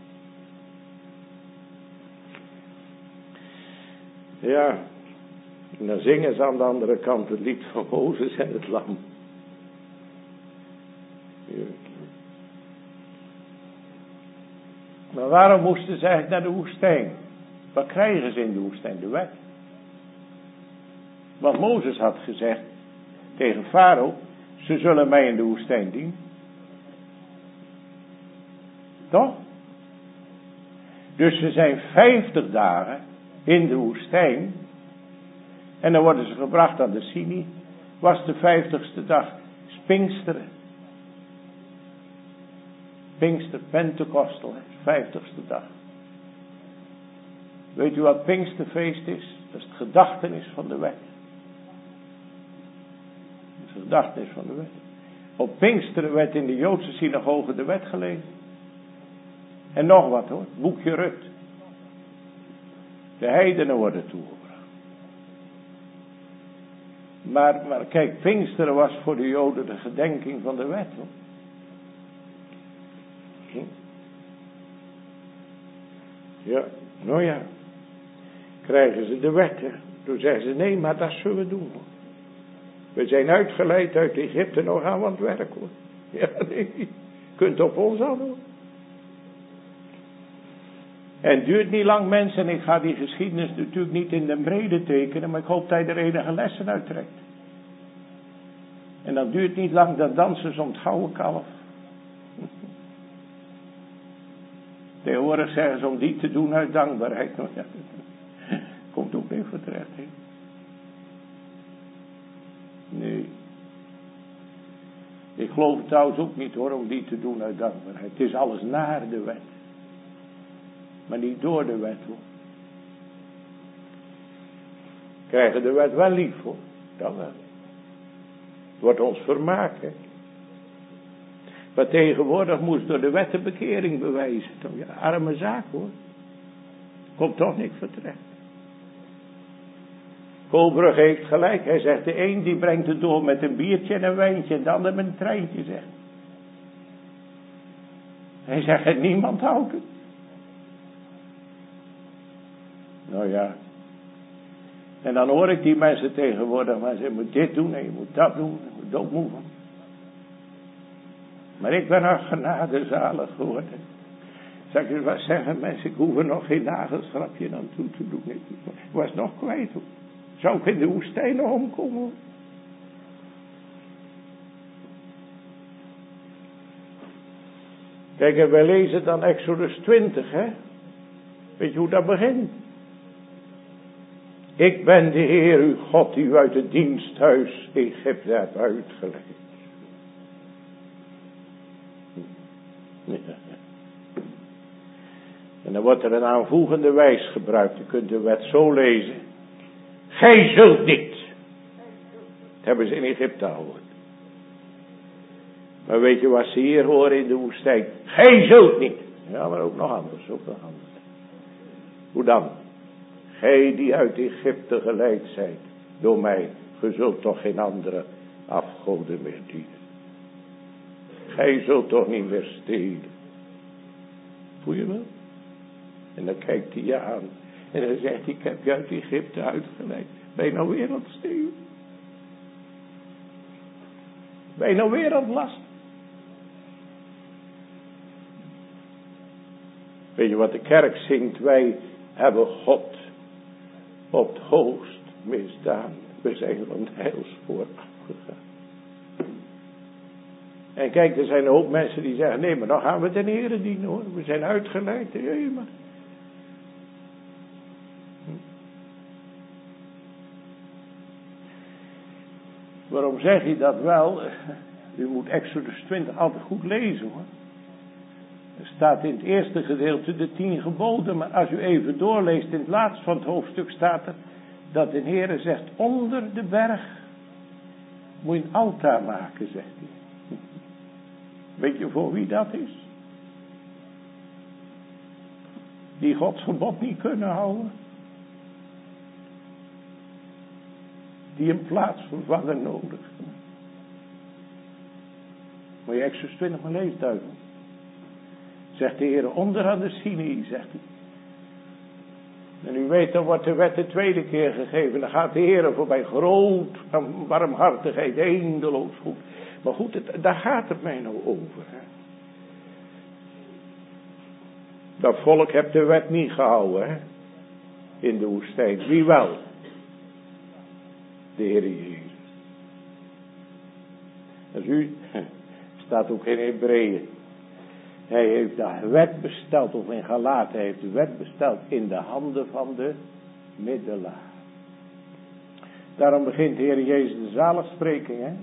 Ja, en dan zingen ze aan de andere kant het lied van Mozes en het lam. Ja. Maar waarom moesten ze eigenlijk naar de woestijn? Wat krijgen ze in de woestijn? De wet. Want Mozes had gezegd tegen Farao, ze zullen mij in de woestijn dienen. Toch? Dus ze zijn 50 dagen in de woestijn. En dan worden ze gebracht aan de Sinai. Was de 50ste dag Pinksteren. Pinkster, Pentecostel, 50ste dag. Weet u wat Pinksterfeest is? Dat is het gedachtenis van de wet. Dat is het gedachtenis van de wet. Op Pinksteren werd in de Joodse synagoge de wet gelezen. En nog wat hoor, boekje Rut. De heidenen worden toegebracht. Maar kijk, Pinksteren was voor de Joden de gedenking van de wet hoor. Ja, nou ja. Krijgen ze de wet, hè. Toen zeggen ze, nee, maar dat zullen we doen, hoor. We zijn uitgeleid uit Egypte, nou gaan we aan het werk, hoor. Ja, nee, je kunt op ons aan, hoor. En het duurt niet lang, mensen, en ik ga die geschiedenis natuurlijk niet in de brede tekenen, maar ik hoop dat je er enige lessen uit trekt. En dan duurt niet lang, dan dansen ze om het gouden kalf. Tegenwoordig zeggen ze om die te doen uit dankbaarheid. Nou ja, komt ook niet voor terecht. He? Nee. Ik geloof het trouwens ook niet hoor, om die te doen uit dankbaarheid. Het is alles naar de wet. Maar niet door de wet hoor. Krijgen de wet wel lief hoor. Dat wel. Het wordt ons vermaak, hè. Maar tegenwoordig moest door de wet de bekering bewijzen. Ja, arme zaak hoor. Komt toch niks voor terecht. Koolbrug heeft gelijk. Hij zegt de een die brengt het door met een biertje en een wijntje. En de ander met een treintje zegt. Hij zegt en niemand houdt het. Nou ja. En dan hoor ik die mensen tegenwoordig. Maar ze moet dit doen en je moet dat doen. Je moet doodmoeven. Maar ik ben naar genade zalig geworden. Zal ik je wat zeggen mensen. Ik hoef er nog geen nagelschrapje aan toe te doen. Ik was nog kwijt hoor. Zou ik in de woestijn nog omkomen? Kijk, en wij lezen dan Exodus 20, hè. Weet je hoe dat begint? Ik ben de Heer uw God die u uit het diensthuis Egypte hebt uitgeleid. Ja. En dan wordt er een aanvoegende wijs gebruikt. Je kunt de wet zo lezen. Gij zult niet. Dat hebben ze in Egypte gehoord. Maar weet je wat ze hier horen in de woestijn? Gij zult niet. Ja, maar ook nog anders. Hoe dan? Gij die uit Egypte geleid zijt door mij. Ge zult toch geen andere afgoden meer dienen. Gij zult toch niet meer stelen. Voel je wel? En dan kijkt hij je aan. En dan zegt hij, ik heb je uit Egypte uitgeleid. Ben je nou weer aan het stelen? Ben je nou weer aan het lasten? Weet je wat de kerk zingt? Wij hebben God op het hoogst misdaan. We zijn van het heilspoor afgegaan. En kijk, er zijn een hoop mensen die zeggen, nee, maar dan gaan we de Heere dienen hoor. We zijn uitgeleid. Nee, maar. Waarom zeg je dat wel? U moet Exodus 20 altijd goed lezen hoor. Er staat in het eerste gedeelte de 10 geboden. Maar als u even doorleest in het laatste van het hoofdstuk staat er. Dat de Heere zegt onder de berg. Moet je een altaar maken zegt hij. Weet je voor wie dat is? Die Gods gebod niet kunnen houden. Die een plaatsvervanger nodig hebben. Moet je Exodus 20 maar lezen duidelijk. Zegt de Heer onder aan de Sinai, zegt hij. En u weet, dan wordt de wet de tweede keer gegeven. Dan gaat de Heer voorbij groot en warmhartigheid, eindeloos goed. Maar goed, daar gaat het mij nou over. Hè. Dat volk heeft de wet niet gehouden. Hè. In de woestijn. Wie wel? De Heer Jezus. Als u, staat ook in Hebreeën. Hij heeft de wet besteld, of in Galaten, hij heeft de wet besteld in de handen van de middelaar. Daarom begint de Heer Jezus de zaligspreking, hè.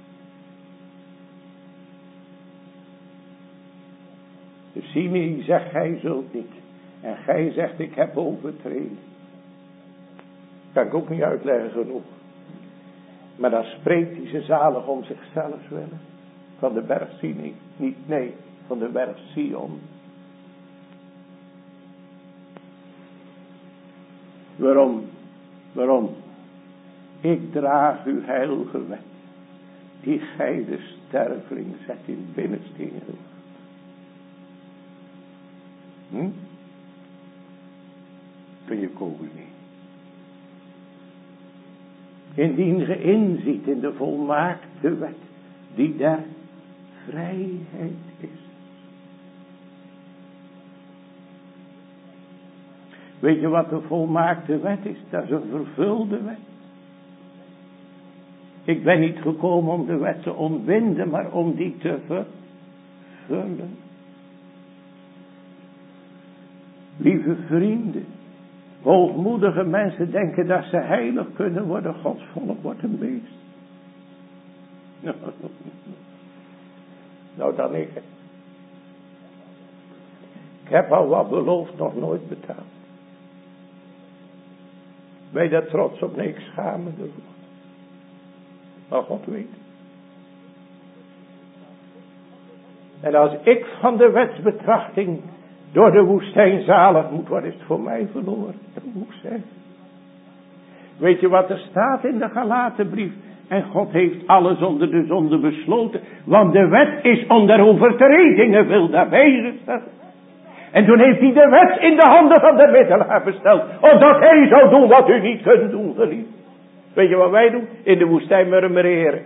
De Sinai zegt, gij zult niet. En gij zegt, ik heb overtreden. Kan ik ook niet uitleggen genoeg. Maar dan spreekt hij ze zalig om zichzelf willen. Van de berg Sinai. Niet, nee, van de berg Sion. Waarom? Ik draag uw heilige wet. Die gij de sterveling zet in het binnenste in je hoofd. Kun je komen niet. Indien ge inziet in de volmaakte wet. Die der vrijheid is. Weet je wat de volmaakte wet is? Dat is een vervulde wet. Ik ben niet gekomen om de wet te ontbinden, maar om die te vervullen. Lieve vrienden, hoogmoedige mensen denken dat ze heilig kunnen worden. Gods volk wordt een beest. Nou dan ik. Ik heb al wat beloofd, nog nooit betaald. Ben je daar trots op? Nee, ik schaam me ervoor. Maar God weet. En als ik van de wetsbetrachting door de woestijn zalig moet worden, is het voor mij verloren. Dat moet zijn. Weet je wat er staat in de Galatenbrief? En God heeft alles onder de zonde besloten. Want de wet is om der overtredingen wil daarbij gesteld. En toen heeft hij de wet in de handen van de middelaar besteld. Opdat hij zou doen wat u niet kunt doen, geliefd. Weet je wat wij doen? In de woestijn murmureren.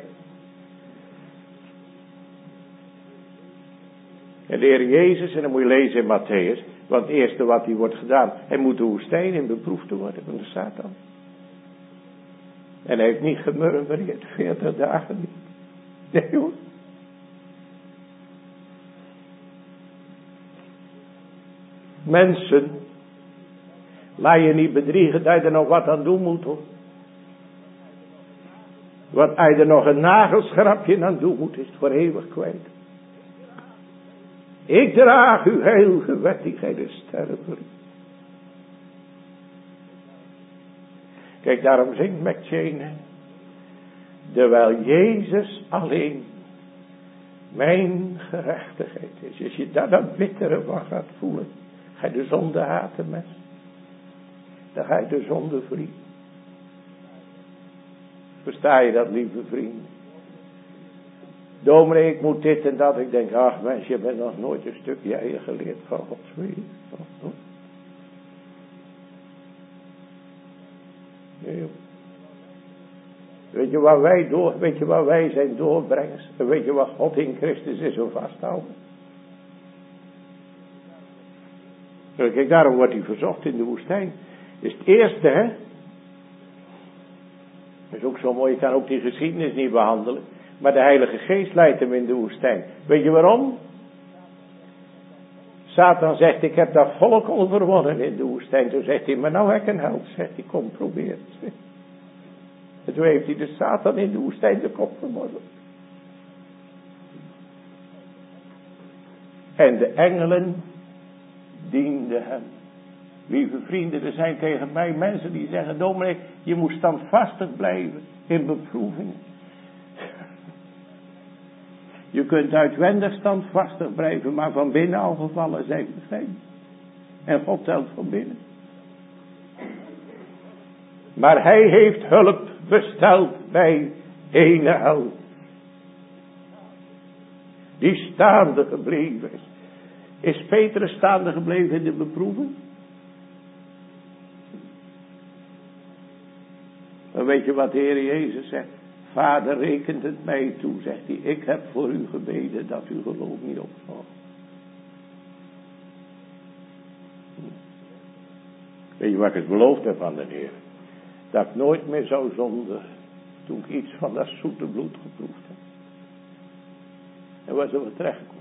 En de Heer Jezus, en dan moet je lezen in Matthäus. Want het eerste wat hier wordt gedaan. Hij moet de woestijn in beproefd worden van de Satan. En hij heeft niet gemurmureerd 40 dagen niet. Nee hoor. Mensen, laat je niet bedriegen dat je er nog wat aan doen moet hoor. Want als je er nog een nagelschrapje aan doen moet, is het voor eeuwig kwijt. Ik draag uw heilige wet die gij de sterren verliet. Kijk, daarom zingt McChain. Terwijl Jezus alleen mijn gerechtigheid is. Als je daar dat bittere van gaat voelen. Ga je de zonde haten, mens. Dan ga je de zonde vrienden. Versta je dat, lieve vrienden? Dominee, ik moet dit en dat. Ik denk, ach mens, je bent nog nooit een stukje eigen geleerd van Gods wil. Nee. Weet je wat wij zijn doorbrengers? En weet je wat God in Christus is zo vasthouden? Kijk, daarom wordt hij verzocht in de woestijn. Dat is het eerste, hè? Dat is ook zo mooi, je kan ook die geschiedenis niet behandelen. Maar de Heilige Geest leidt hem in de woestijn. Weet je waarom? Satan zegt, ik heb dat volk overwonnen in de woestijn. Toen zegt hij, maar nou heb ik een held. Zegt hij, kom probeer het. En toen heeft hij de Satan in de woestijn de kop vermorzeld. En de engelen dienden hem. Lieve vrienden, er zijn tegen mij mensen die zeggen, dominee, je moet standvastig blijven in beproevingen. Je kunt uitwendig standvastig blijven, maar van binnen al gevallen zijn bevrijd. En God telt van binnen. Maar hij heeft hulp besteld bij ene held. Die staande gebleven is. Is Petrus staande gebleven in de beproeving? Dan weet je wat de Heer Jezus zegt? Vader, rekent het mij toe, zegt hij. Ik heb voor u gebeden dat uw geloof niet opvalt. Weet je wat ik het beloofd heb aan de Heer? Dat ik nooit meer zou zondigen toen ik iets van dat zoete bloed geproefd heb. En waar zullen we terechtkomen?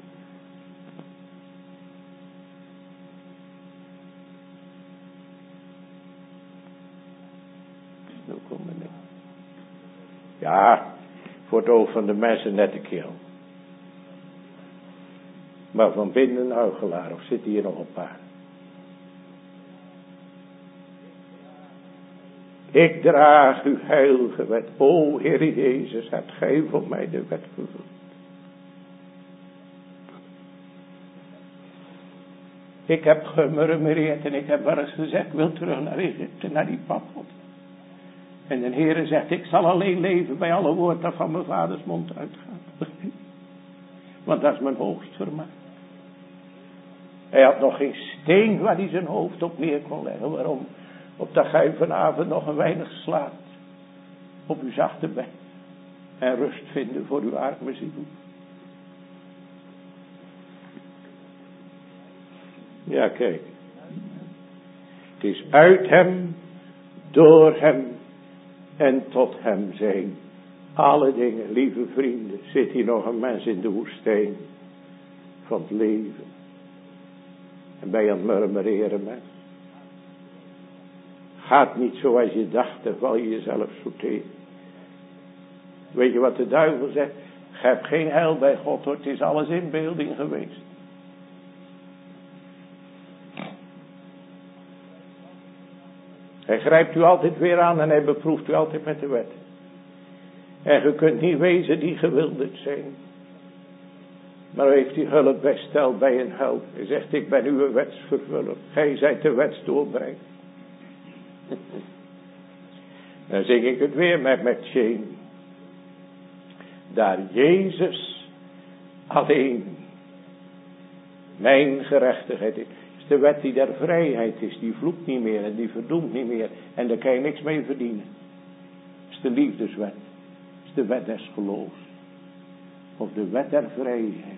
Ja, voor het oog van de mensen net een keel. Maar van binnen een huichelaar, of zit hier nog een paar? Ik draag uw heilige wet. O Heer Jezus, hebt gij voor mij de wet vervuld. Ik heb gemurmureerd en ik heb wel eens gezegd, ik wil terug naar Egypte, naar die papot. En de Heere zegt, ik zal alleen leven bij alle woord dat van mijn vaders mond uitgaat. Want dat is mijn hoogst vermaak. Hij had nog geen steen waar hij zijn hoofd op neer kon leggen. Waarom? Opdat gij vanavond nog een weinig slaapt. Op uw zachte bed. En rust vinden voor uw arme ziel. Ja, kijk. Het is uit hem, door hem en tot hem zijn alle dingen, lieve vrienden. Zit hier nog een mens in de woestijn van het leven. En ben je aan het murmureren, mens? Gaat niet zoals je dacht, dan val je jezelf zo tegen. Weet je wat de duivel zegt? Je hebt geen heil bij God hoor, het is alles inbeelding geweest. Hij grijpt u altijd weer aan en hij beproeft u altijd met de wet. En je kunt niet wezen die gewilderd zijn. Maar heeft hij hulp besteld bij een held. Hij zegt, ik ben uw wetsvervuller. Gij zijt de wetsdoorbrenger. Dan zing ik het weer met Shane. Daar Jezus alleen mijn gerechtigheid is. Is de wet die der vrijheid is. Die vloekt niet meer en die verdoemt niet meer. En daar kan je niks mee verdienen. Is de liefdeswet. Is de wet des geloofs. Of de wet der vrijheid.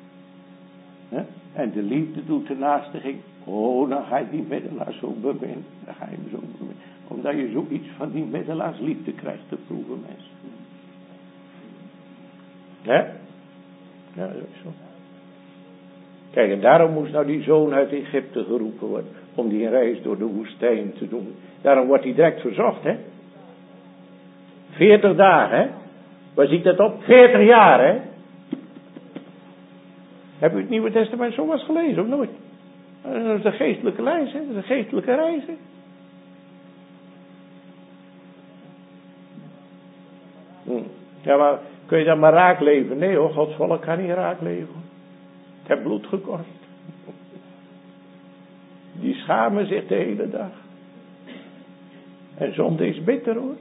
En de liefde doet de naastiging. Oh, dan ga je die middelaar zo beminnen. Dan ga je hem zo beminnen. Omdat je zoiets van die middelaars liefde krijgt te proeven, mensen. Ja, dat is zo. Kijk, en daarom moest nou die zoon uit Egypte geroepen worden. Om die reis door de woestijn te doen. Daarom wordt hij direct verzocht, 40 dagen, Waar ziet dat op? 40 jaar, Heb u het Nieuwe Testament zo eens gelezen, of nooit? Dat is de geestelijke reis, Dat is de geestelijke reis, Ja, maar kun je dan maar raak leven? Nee hoor, Gods volk kan niet raak leven. Het heeft bloed gekost. Die schamen zich de hele dag. En zonde is bitter hoor.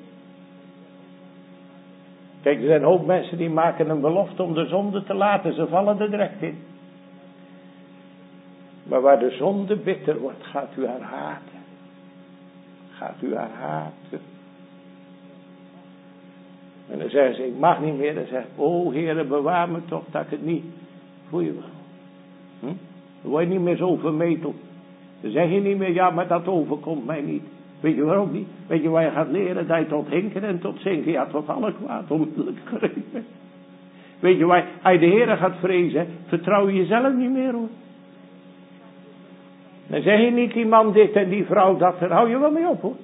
Kijk, er zijn een hoop mensen die maken een belofte om de zonde te laten. Ze vallen er direct in. Maar waar de zonde bitter wordt, gaat u haar haten. Gaat u haar haten. En dan zeggen ze, ik mag niet meer. Dan zegt, oh Heere, bewaar me toch dat ik het niet. Voel je wel. Dan word je niet meer zo vermeteld. Dan zeg je niet meer, ja, maar dat overkomt mij niet. Weet je waarom niet? Weet je waar je gaat leren? Dat je tot hinken en tot zinken, ja, tot alle kwaad onmiddellijk gereed. Weet je waar, als je de Heere gaat vrezen, vertrouw je jezelf niet meer hoor. Dan zeg je niet die man dit en die vrouw dat, daar hou je wel mee op hoor.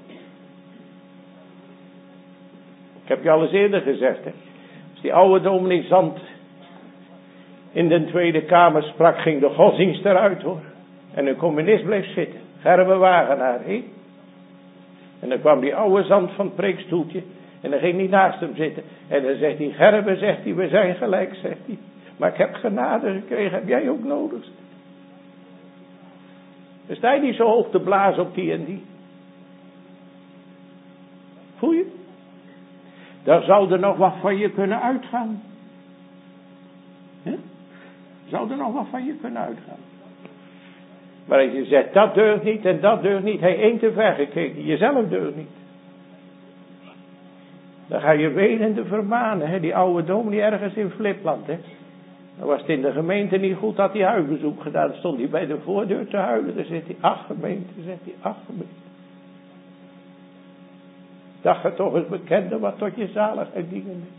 Ik heb je al eens eerder gezegd, als die oude dominee Zand in de Tweede Kamer sprak, ging de godsdienst eruit hoor. En een communist bleef zitten. Gerbe Wagenaar, En dan kwam die oude Zand van het preekstoeltje. En dan ging hij naast hem zitten. En dan zegt hij, Gerbe, zegt hij, we zijn gelijk, zegt hij. Maar ik heb genade gekregen, heb jij ook nodig? Dan sta je niet zo hoog te blazen op die en die. Voel je? Daar zou er nog wat van je kunnen uitgaan. Zou er nog wat van je kunnen uitgaan. Maar als je zegt, dat deugt niet en dat deugt niet. Hij één te ver gekeken, jezelf deugt niet. Dan ga je wenende vermanen. Die oude dominee ergens in Flipland. Dan was het in de gemeente niet goed, had hij huisbezoek gedaan. Dan stond hij bij de voordeur te huilen. Dan zegt hij, ach gemeente, Dat je toch eens bekende wat tot je zaligheid dienen is.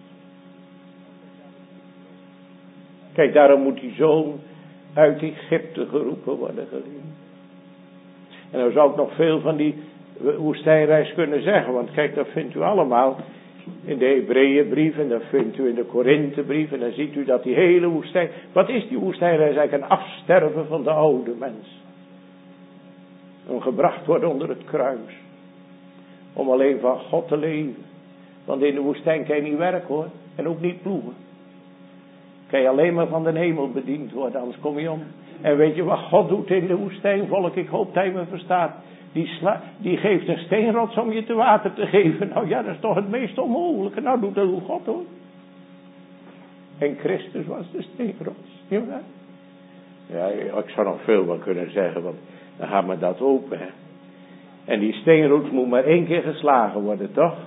Kijk, daarom moet die zoon uit Egypte geroepen worden geliefd. En dan zou ik nog veel van die woestijnreis kunnen zeggen. Want kijk, dat vindt u allemaal in de Hebreeënbrief. En dat vindt u in de Korinthebrief. En dan ziet u dat die hele woestijn. Wat is die woestijnreis eigenlijk? Een afsterven van de oude mens. Om gebracht worden onder het kruis. Om alleen van God te leven. Want in de woestijn kan je niet werken hoor. En ook niet ploegen. Kan je alleen maar van de hemel bediend worden, anders kom je om. En weet je wat God doet in de woestijn, volk? Ik hoop dat je me verstaat. Die geeft een steenrots om je te water te geven. Nou ja, dat is toch het meest onmogelijke. Nou doet dat God hoor. En Christus was de steenrots. Ja, ik zou nog veel wat kunnen zeggen, want dan gaat me dat open. En die steenrots moet maar 1 keer geslagen worden, toch?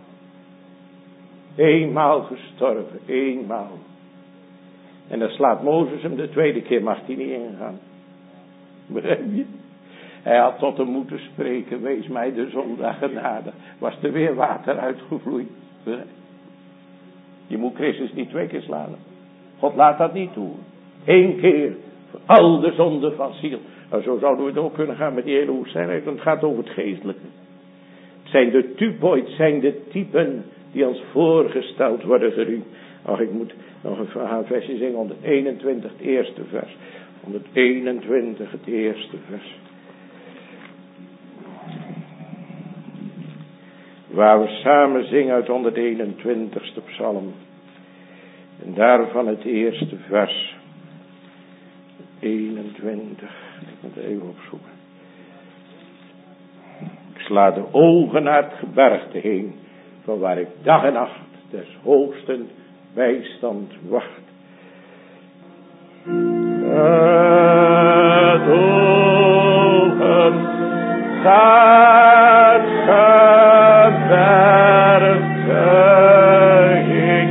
Eenmaal gestorven, eenmaal. En dan slaat Mozes hem, de tweede keer mag hij niet ingaan. Begrijp je? Hij had tot hem moeten spreken, wees mij de zondaar genade. Was er weer water uitgevloeid. Je moet Christus niet 2 keer slaan. God laat dat niet toe. 1 keer, voor al de zonden van ziel. Nou, zo zouden we het ook kunnen gaan met die hele woestijn, want het gaat over het geestelijke. Het zijn de typoid, zijn de typen die ons voorgesteld worden geruimd. Ach, ik moet nog een versje zingen, 121, het eerste vers. 121, het eerste vers. Waar we samen zingen uit 121ste psalm. En daarvan het eerste vers. 21. Ik moet het even opzoeken. Ik sla de ogen naar het gebergte heen, van waar ik dag en nacht des hoogsten bijstand wacht. Het ogen naar het gebergte heen,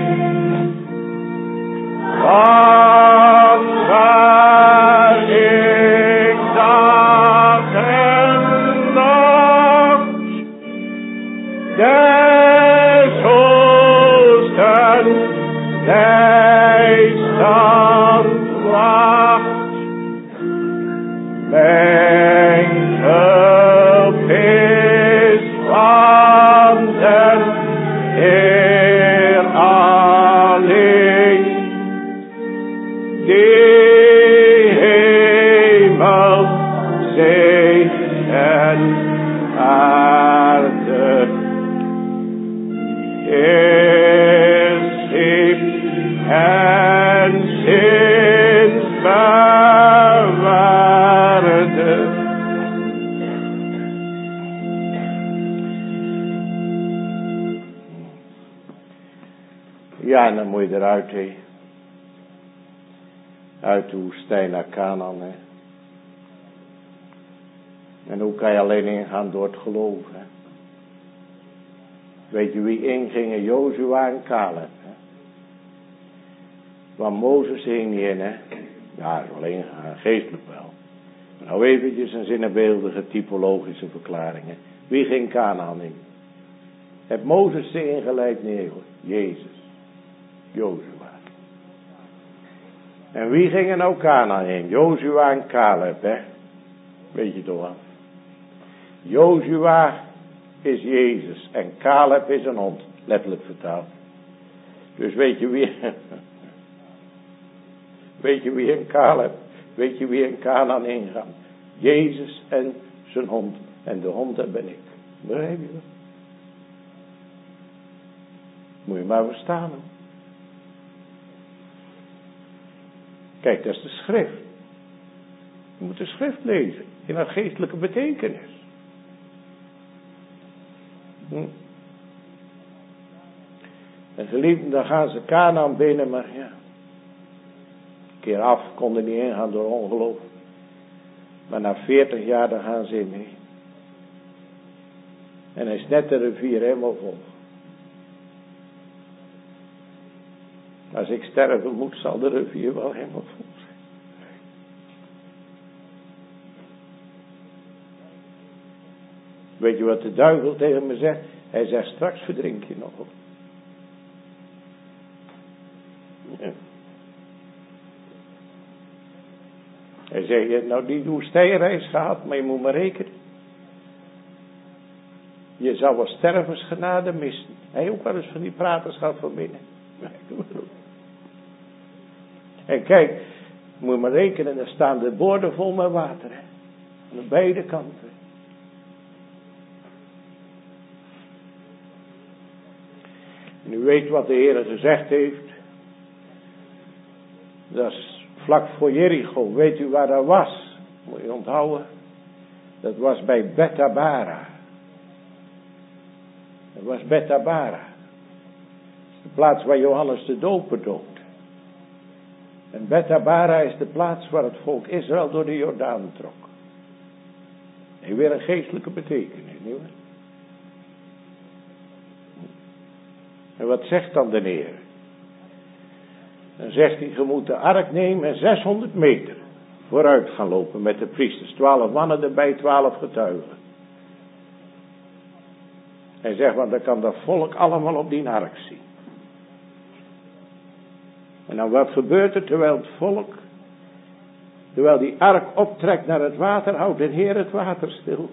van waar ik dag en nacht des hoogsten bijstand wacht. Mijn hulp is van den Heer alleen, die hemel, zee en aarde schiep en sinds bewaarde. Ja, en dan moet je eruit, hé. Uit de woestijn naar Kanaan, hè. En hoe kan je alleen ingaan door het geloven, hè? Weet je wie ingingen? Jozua en Caleb, hè. Want Mozes ging niet in, hè. Ja, is wel ingegaan, geestelijk wel. Maar nou eventjes een zinnebeeldige typologische verklaringen. Wie ging Kanaan in? Heb Mozes ze ingeleid? Nee hoor, Jezus. Jozua. En wie gingen nou Kanaan in? Jozua en Caleb, hè. Weet je toch wel. Jozua is Jezus en Caleb is een hond, letterlijk vertaald. Dus weet je wie in Caleb, weet je wie in Kanaan ingaan? Jezus en zijn hond. En de hond, dat ben ik. Begrijp je dat? Moet je maar verstaan, hoor. Kijk, dat is de schrift. Je moet de schrift lezen in haar geestelijke betekenis. En geliefden, dan gaan ze Kanaan binnen, maar ja. Een keer af, konden niet ingaan door ongeloof. Maar na 40 jaar, dan gaan ze in mee. En hij is net de rivier helemaal vol. Als ik sterven moet, zal de rivier wel helemaal vol zijn. Weet je wat de duivel tegen me zegt? Hij zegt, straks verdrink je nog op. Ja. Hij zegt, je hebt nou die woestijnreis gehad, maar je moet maar rekenen. Je zou wel stervensgenade missen. Hij heeft ook wel eens van die praters gehad van binnen. En kijk, moet je maar rekenen, er staan de borden vol met water. Hè? Aan beide kanten. En u weet wat de Heer gezegd heeft. Dat is vlak voor Jericho. Weet u waar dat was? Moet je onthouden. Dat was bij Bethabara. Dat was Bethabara. De plaats waar Johannes de Doper doodde. En Bethabara is de plaats waar het volk Israël door de Jordaan trok. En weer een geestelijke betekenis, nietwaar? En wat zegt dan de Heer? Dan zegt hij, je moet de ark nemen en 600 meter vooruit gaan lopen met de priesters. 12 mannen erbij, 12 getuigen. Hij zegt, want dan kan dat volk allemaal op die ark zien. En dan wat gebeurt er terwijl het volk, terwijl die ark optrekt naar het water, houdt de Heer het water stil.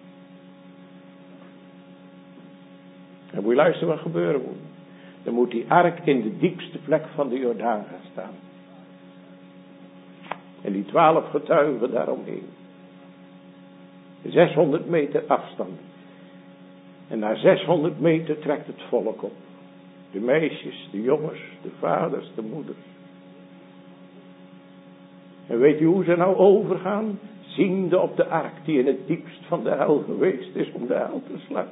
En moet je luisteren wat gebeuren moet. Dan moet die ark in de diepste plek van de Jordaan gaan staan. En die 12 getuigen daaromheen. 600 meter afstand. En na 600 meter trekt het volk op. De meisjes, de jongens, de vaders, de moeders. En weet u hoe ze nou overgaan? Ziende op de ark die in het diepst van de hel geweest is om de hel te sluiten.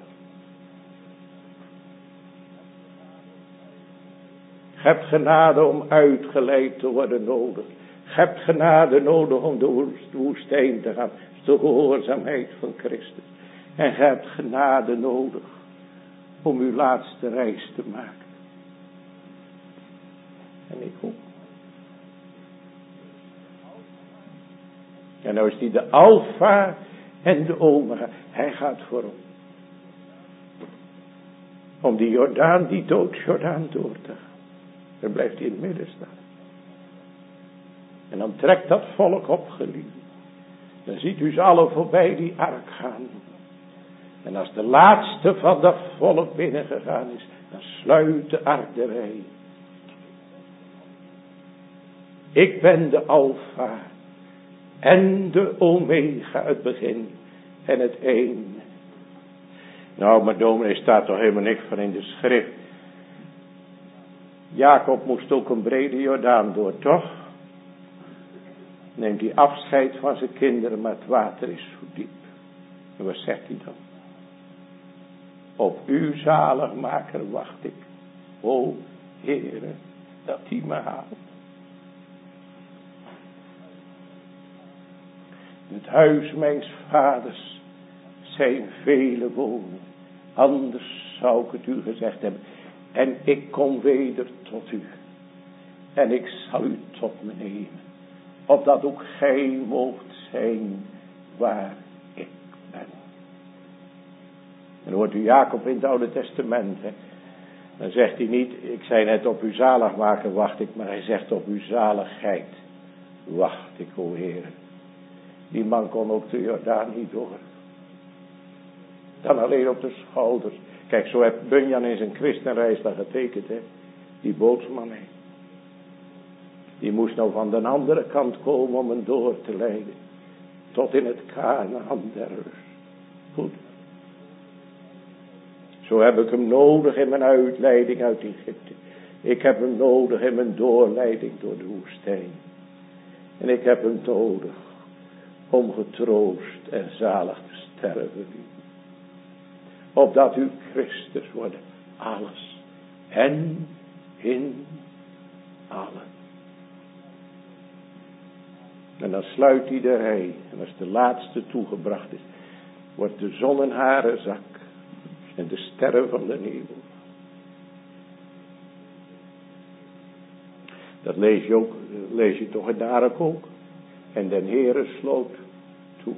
Je hebt genade om uitgeleid te worden nodig. Je hebt genade nodig om de woestijn te gaan. Dat is de gehoorzaamheid van Christus. En je hebt genade nodig om uw laatste reis te maken. En ik ook. En nou is hij de alfa en de omega. Hij gaat voorop. Om die Jordaan, die doodsjordaan door te gaan. Dan blijft hij in het midden staan. En dan trekt dat volk op, geliefd. Dan ziet u ze allen voorbij die ark gaan. En als de laatste van dat volk binnengegaan is, dan sluit de ark de rij. Ik ben de alfa en de omega, het begin en het einde. Nou, maar dominee, staat toch helemaal niks van in de schrift. Jacob moest ook een brede Jordaan door, toch? Neemt hij afscheid van zijn kinderen, maar het water is zo diep. En wat zegt hij dan? Op uw zaligmaker wacht ik. O Heere, dat hij me haalt. Het huis mijns vaders zijn vele woningen. Anders zou ik het u gezegd hebben. En ik kom weder tot u. En ik zal u tot me nemen. Opdat ook gij moogt zijn waar ik ben. En hoort u Jacob in het Oude Testament. Hè? Dan zegt hij niet, ik zei net op uw zaligmaker wacht ik. Maar hij zegt op uw zaligheid wacht ik, o Heer. Die man kon ook de Jordaan niet door. Dan alleen op de schouders. Kijk, zo heeft Bunyan in zijn christenreis dat getekend. Hè? Die bootsman. Hè? Die moest nou van de andere kant komen om hem door te leiden. Tot in het Kanaan der rust. Goed. Zo heb ik hem nodig in mijn uitleiding uit Egypte. Ik heb hem nodig in mijn doorleiding door de woestijn. En ik heb hem nodig om getroost en zalig te sterven. Opdat u Christus worden. Alles. En in allen. En dan sluit hij de rij. En als de laatste toegebracht is, wordt de zon in hare zak. En de sterren van de nevel. Dat lees je toch in de ark ook. En den Heere sloot toe.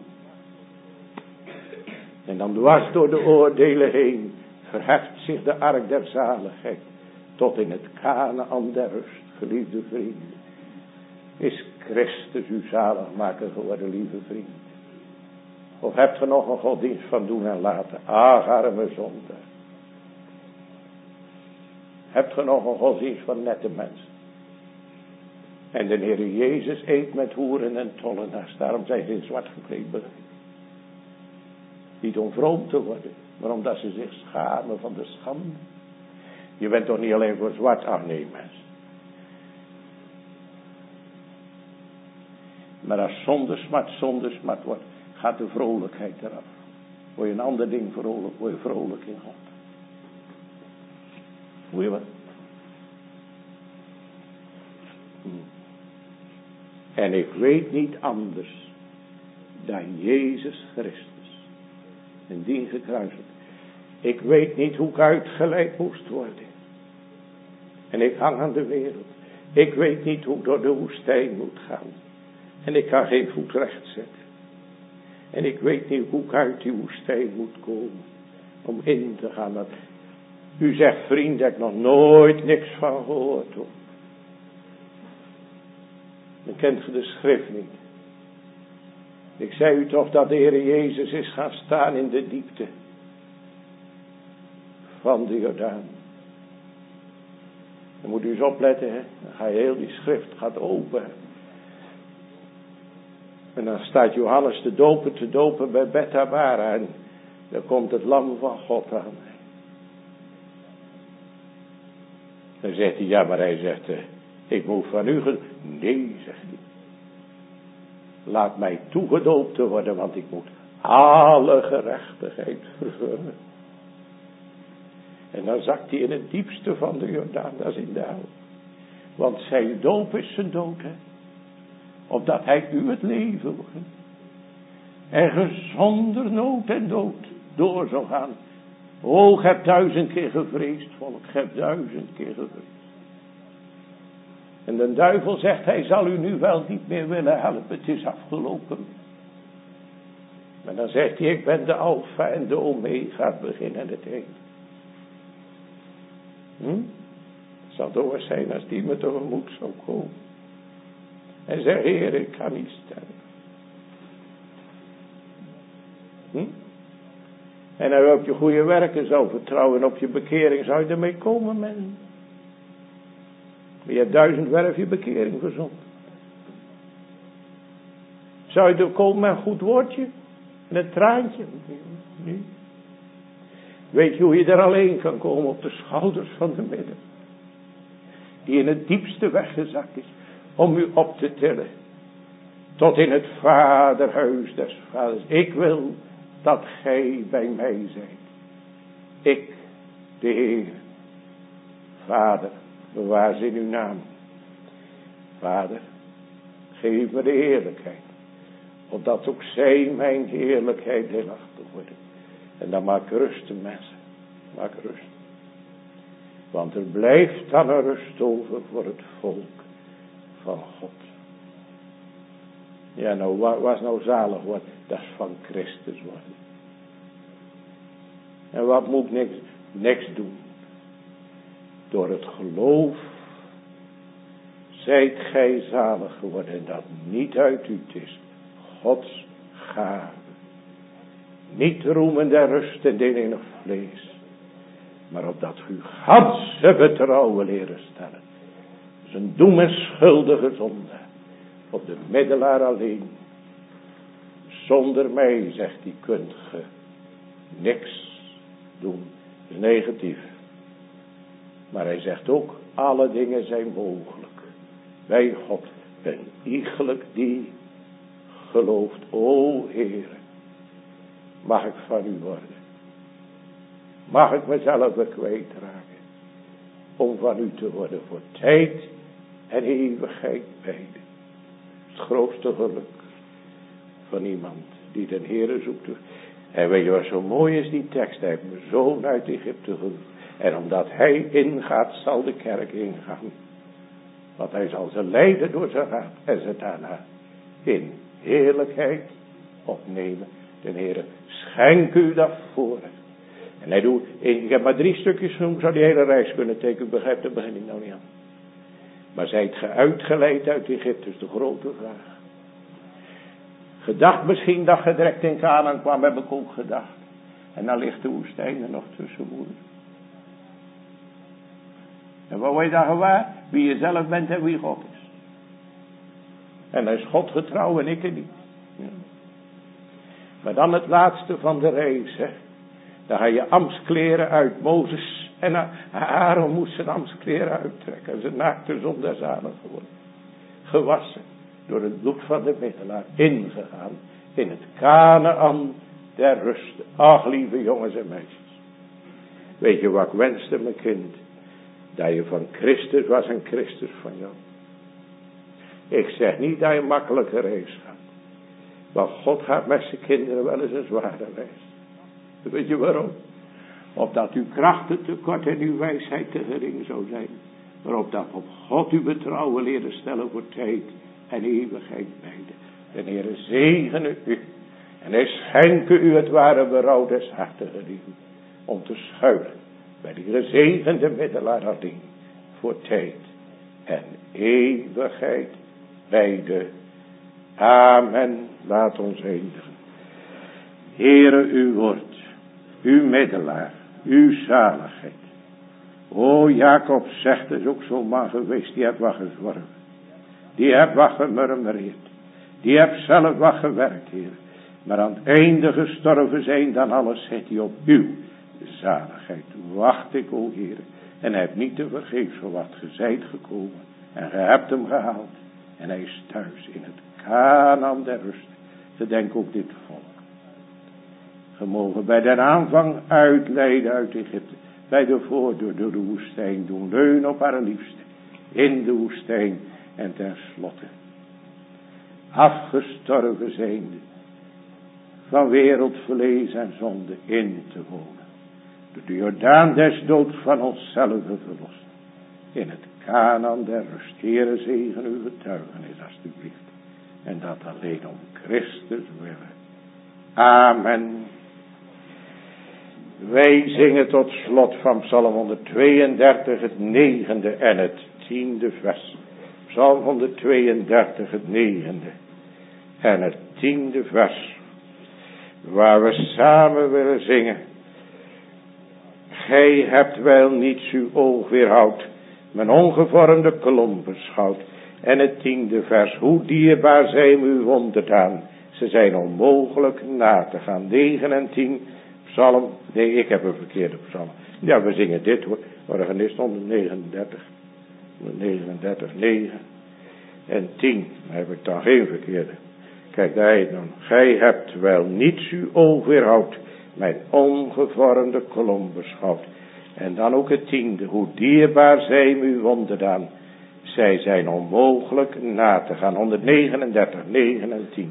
En dan dwars door de oordelen heen verheft zich de ark der zaligheid tot in het Kanaan der rust, geliefde vrienden. Is Christus uw zaligmaker geworden, lieve vrienden? Of hebt ge nog een godsdienst van doen en laten? Ach, arme zonde. Hebt ge nog een godsdienst van nette mensen? En de Heer Jezus eet met hoeren en tollenaars. Daarom zijn ze in zwart gekleed bereid. Niet om vroom te worden, maar omdat ze zich schamen van de schande. Je bent toch niet alleen voor zwart? Ach nee, mensen. Maar als zonde smart wordt, gaat de vrolijkheid eraf. Word je een ander ding vrolijk, word je vrolijk in God. Moet je wat? En ik weet niet anders dan Jezus Christus. En die gekruisigd. Ik weet niet hoe ik uitgeleid moest worden. En ik hang aan de wereld. Ik weet niet hoe ik door de woestijn moet gaan. En ik kan geen voet recht zetten. En ik weet niet hoe ik uit die woestijn moet komen. Om in te gaan. U zegt, vriend, dat ik nog nooit niks van gehoord heb. Dan kent je de schrift niet. Ik zei u toch dat de Heer Jezus is gaan staan in de diepte van de Jordaan. Dan moet u eens opletten, hè. Dan ga je heel die schrift gaat open. En dan staat Johannes te dopen bij Bethabara. En dan komt het lam van God aan. Dan zegt hij, ja, maar hij zegt, ik moet van u Nee, zegt hij. laat mij toegedoopt te worden, want ik moet alle gerechtigheid vervullen. En dan zakt hij in het diepste van de Jordaan, dat is in de hel. Want zijn doop is zijn dood, hè. Opdat hij u het leven wil. En ge zonder nood en dood door zou gaan. O, ge hebt 1000 keer gevreesd, volk, ge hebt 1000 keer gevreesd. En de duivel zegt, hij zal u nu wel niet meer willen helpen, het is afgelopen. Maar dan zegt hij, ik ben de alfa en de omega, het begin en het eind. Het zal door zijn als die me tegemoet zou komen. En zegt, Heer, ik kan niet sterven. En als je op je goede werken zou vertrouwen, op je bekering, zou je ermee komen, men. Maar je hebt 1000 werf je bekering verzonden. Zou je er komen met een goed woordje? Met een traantje? Nee. Weet je hoe je er alleen kan komen? Op de schouders van de midden. Die in het diepste weggezakt is. Om u op te tillen. Tot in het vaderhuis des vaders. Ik wil dat gij bij mij zijt. Ik, de Heer. Vader, bewaar ze in uw naam. Vader, geef me de heerlijkheid. Opdat ook zij mijn heerlijkheid deelachtig worden. En dan maak rust, mensen. Maak rust. Want er blijft dan een rust over voor het volk van God. Ja, nou, was nou zalig worden? Dat is van Christus worden. En wat moet ik niks doen? Door het geloof zijt gij zalig geworden. En dat niet uit u, het is Gods gave. Niet roemen der rust in dit enig vlees. Maar opdat u ganse betrouwen leren stellen. Zijn doem en schuldige zonde. Op de middelaar alleen. Zonder mij, zegt hij, kunt ge niks doen. Dat is negatief. Maar hij zegt ook, alle dingen zijn mogelijk. Bij God, en iegelijk die gelooft, o Heere, mag ik van u worden. Mag ik mezelf er kwijtraken. Om van u te worden voor tijd en eeuwigheid beide. Het grootste geluk van iemand die den Heere zoekt. En weet je wat zo mooi is, die tekst? Hij heeft mijn zoon uit Egypte geroepen. En omdat hij ingaat, zal de kerk ingaan. Want hij zal ze leiden door zijn raad. En ze daarna in heerlijkheid opnemen. De Heere schenk u dat voor. En hij doet, ik heb maar 3 stukjes genoemd, zou die hele reis kunnen tekenen. Ik begrijp, daar begin ik nou niet aan. Maar zijt ge uitgeleid uit Egypte, is de grote vraag. Gedacht misschien dat je direct in Kanaan kwam, heb ik ook gedacht. En dan ligt de woestijn er nog tussen, moeder. En wat word je dan gewaar? Wie je zelf bent en wie God is. En hij is God getrouw en ik er niet. Ja. Maar dan het laatste van de reis, hè. Dan ga je ambtskleren uit. Mozes en Aaron moest zijn ambtskleren uittrekken. En ze naakte zonder zalig geworden. Gewassen door het bloed van de middelaar. Ingegaan in het Kanaan der rust. Ach, lieve jongens en meisjes. Weet je wat ik wenste, mijn kind? Dat je van Christus was en Christus van jou. Ik zeg niet dat je een makkelijke reis gaat. Want God gaat met zijn kinderen wel eens een zware reis. Weet je waarom? Opdat uw krachten te kort en uw wijsheid te gering zou zijn. Maar opdat op God uw betrouwen leren stellen voor tijd en eeuwigheid beide. De Heere zegene u. En hij schenke u het ware berouw des harten geliefden. Om te schuilen bij die gezegende middelaar alleen. Voor tijd en eeuwigheid beide. Amen. Laat ons eindigen. Heere, uw woord. Uw middelaar. Uw zaligheid. O, Jacob zegt, is ook zo'n man geweest. Die heeft wat gezworven. Die heeft wat gemurmureerd. Die heeft zelf wat gewerkt, Heer. Maar aan het einde gestorven zijn, dan alles zet hij op uw zaligheid. Wacht ik, o Heer. En hij heeft niet te vergeefs voor wat ge zijt gekomen. En ge hebt hem gehaald. En hij is thuis in het Kanaan der rust. Ze denken ook dit volk. Ze mogen bij den aanvang uitleiden uit Egypte. Bij de voordeur door de woestijn doen leunen op haar liefste. In de woestijn en tenslotte. Afgestorven zijnde. Van wereldvlees en zonde in te wonen. Door de Jordaan des doods van onszelf verlost. In het Kanaan der rust. Heere, zegen uw getuigenis alstublieft. En dat alleen om Christus willen. Amen. Wij zingen tot slot van Psalm 132 het 9e en het 10e vers. Psalm 132 het 9e en het 10e vers. Waar we samen willen zingen. Gij hebt wel niets uw oog weerhoudt. Mijn ongevormde klomp beschouwt. En het 10e vers. Hoe dierbaar zijn uw wonderdaan. Ze zijn onmogelijk na te gaan. 9 en 10 psalm. Nee, ik heb een verkeerde psalm. Ja, we zingen dit hoor. Organist 139. 139, 9. En 10. Dan heb ik dan geen verkeerde. Kijk, daar heet dan. Gij hebt wel niets uw oog weerhoudt. Mijn ongevormde kolom beschouwt. En dan ook het 10e. Hoe dierbaar zijn uw wonderdaan. Zij zijn onmogelijk na te gaan. 139, 9 en 10.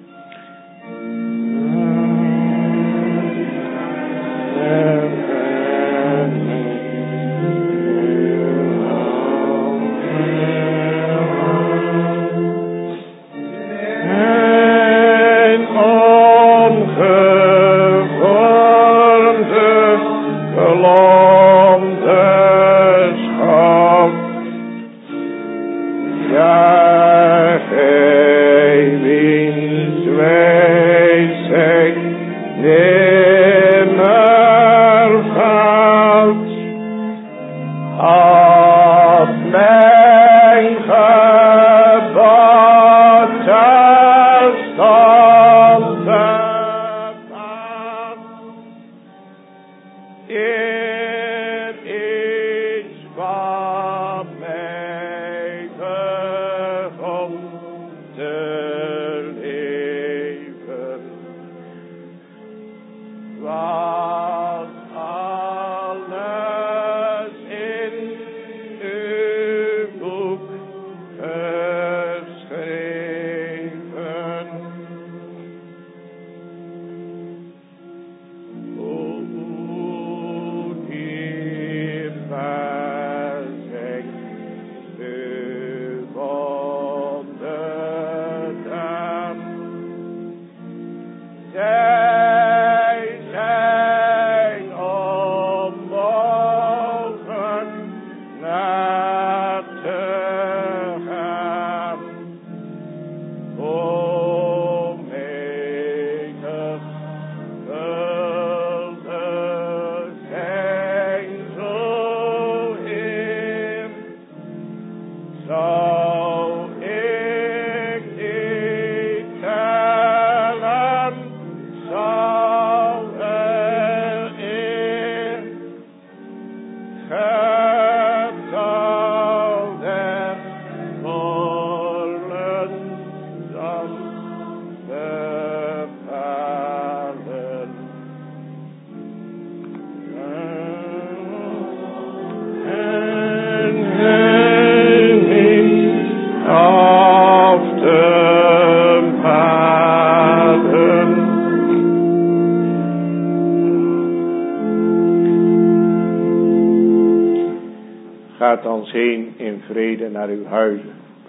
Gaat ons heen in vrede naar uw huizen.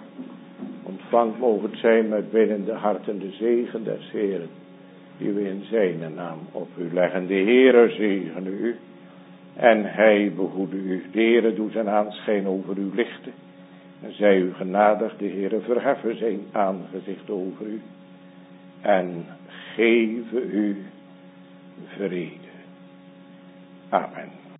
Ontvangt mogen het zijn met binnende harten de zegen des Heeren, die we in zijn naam op u leggen. De Heere zegene u en hij behoede u. De Heere doet zijn aanschijn over uw lichten en zij u genadig. De Heere verheffen zijn aangezicht over u en geven u vrede. Amen.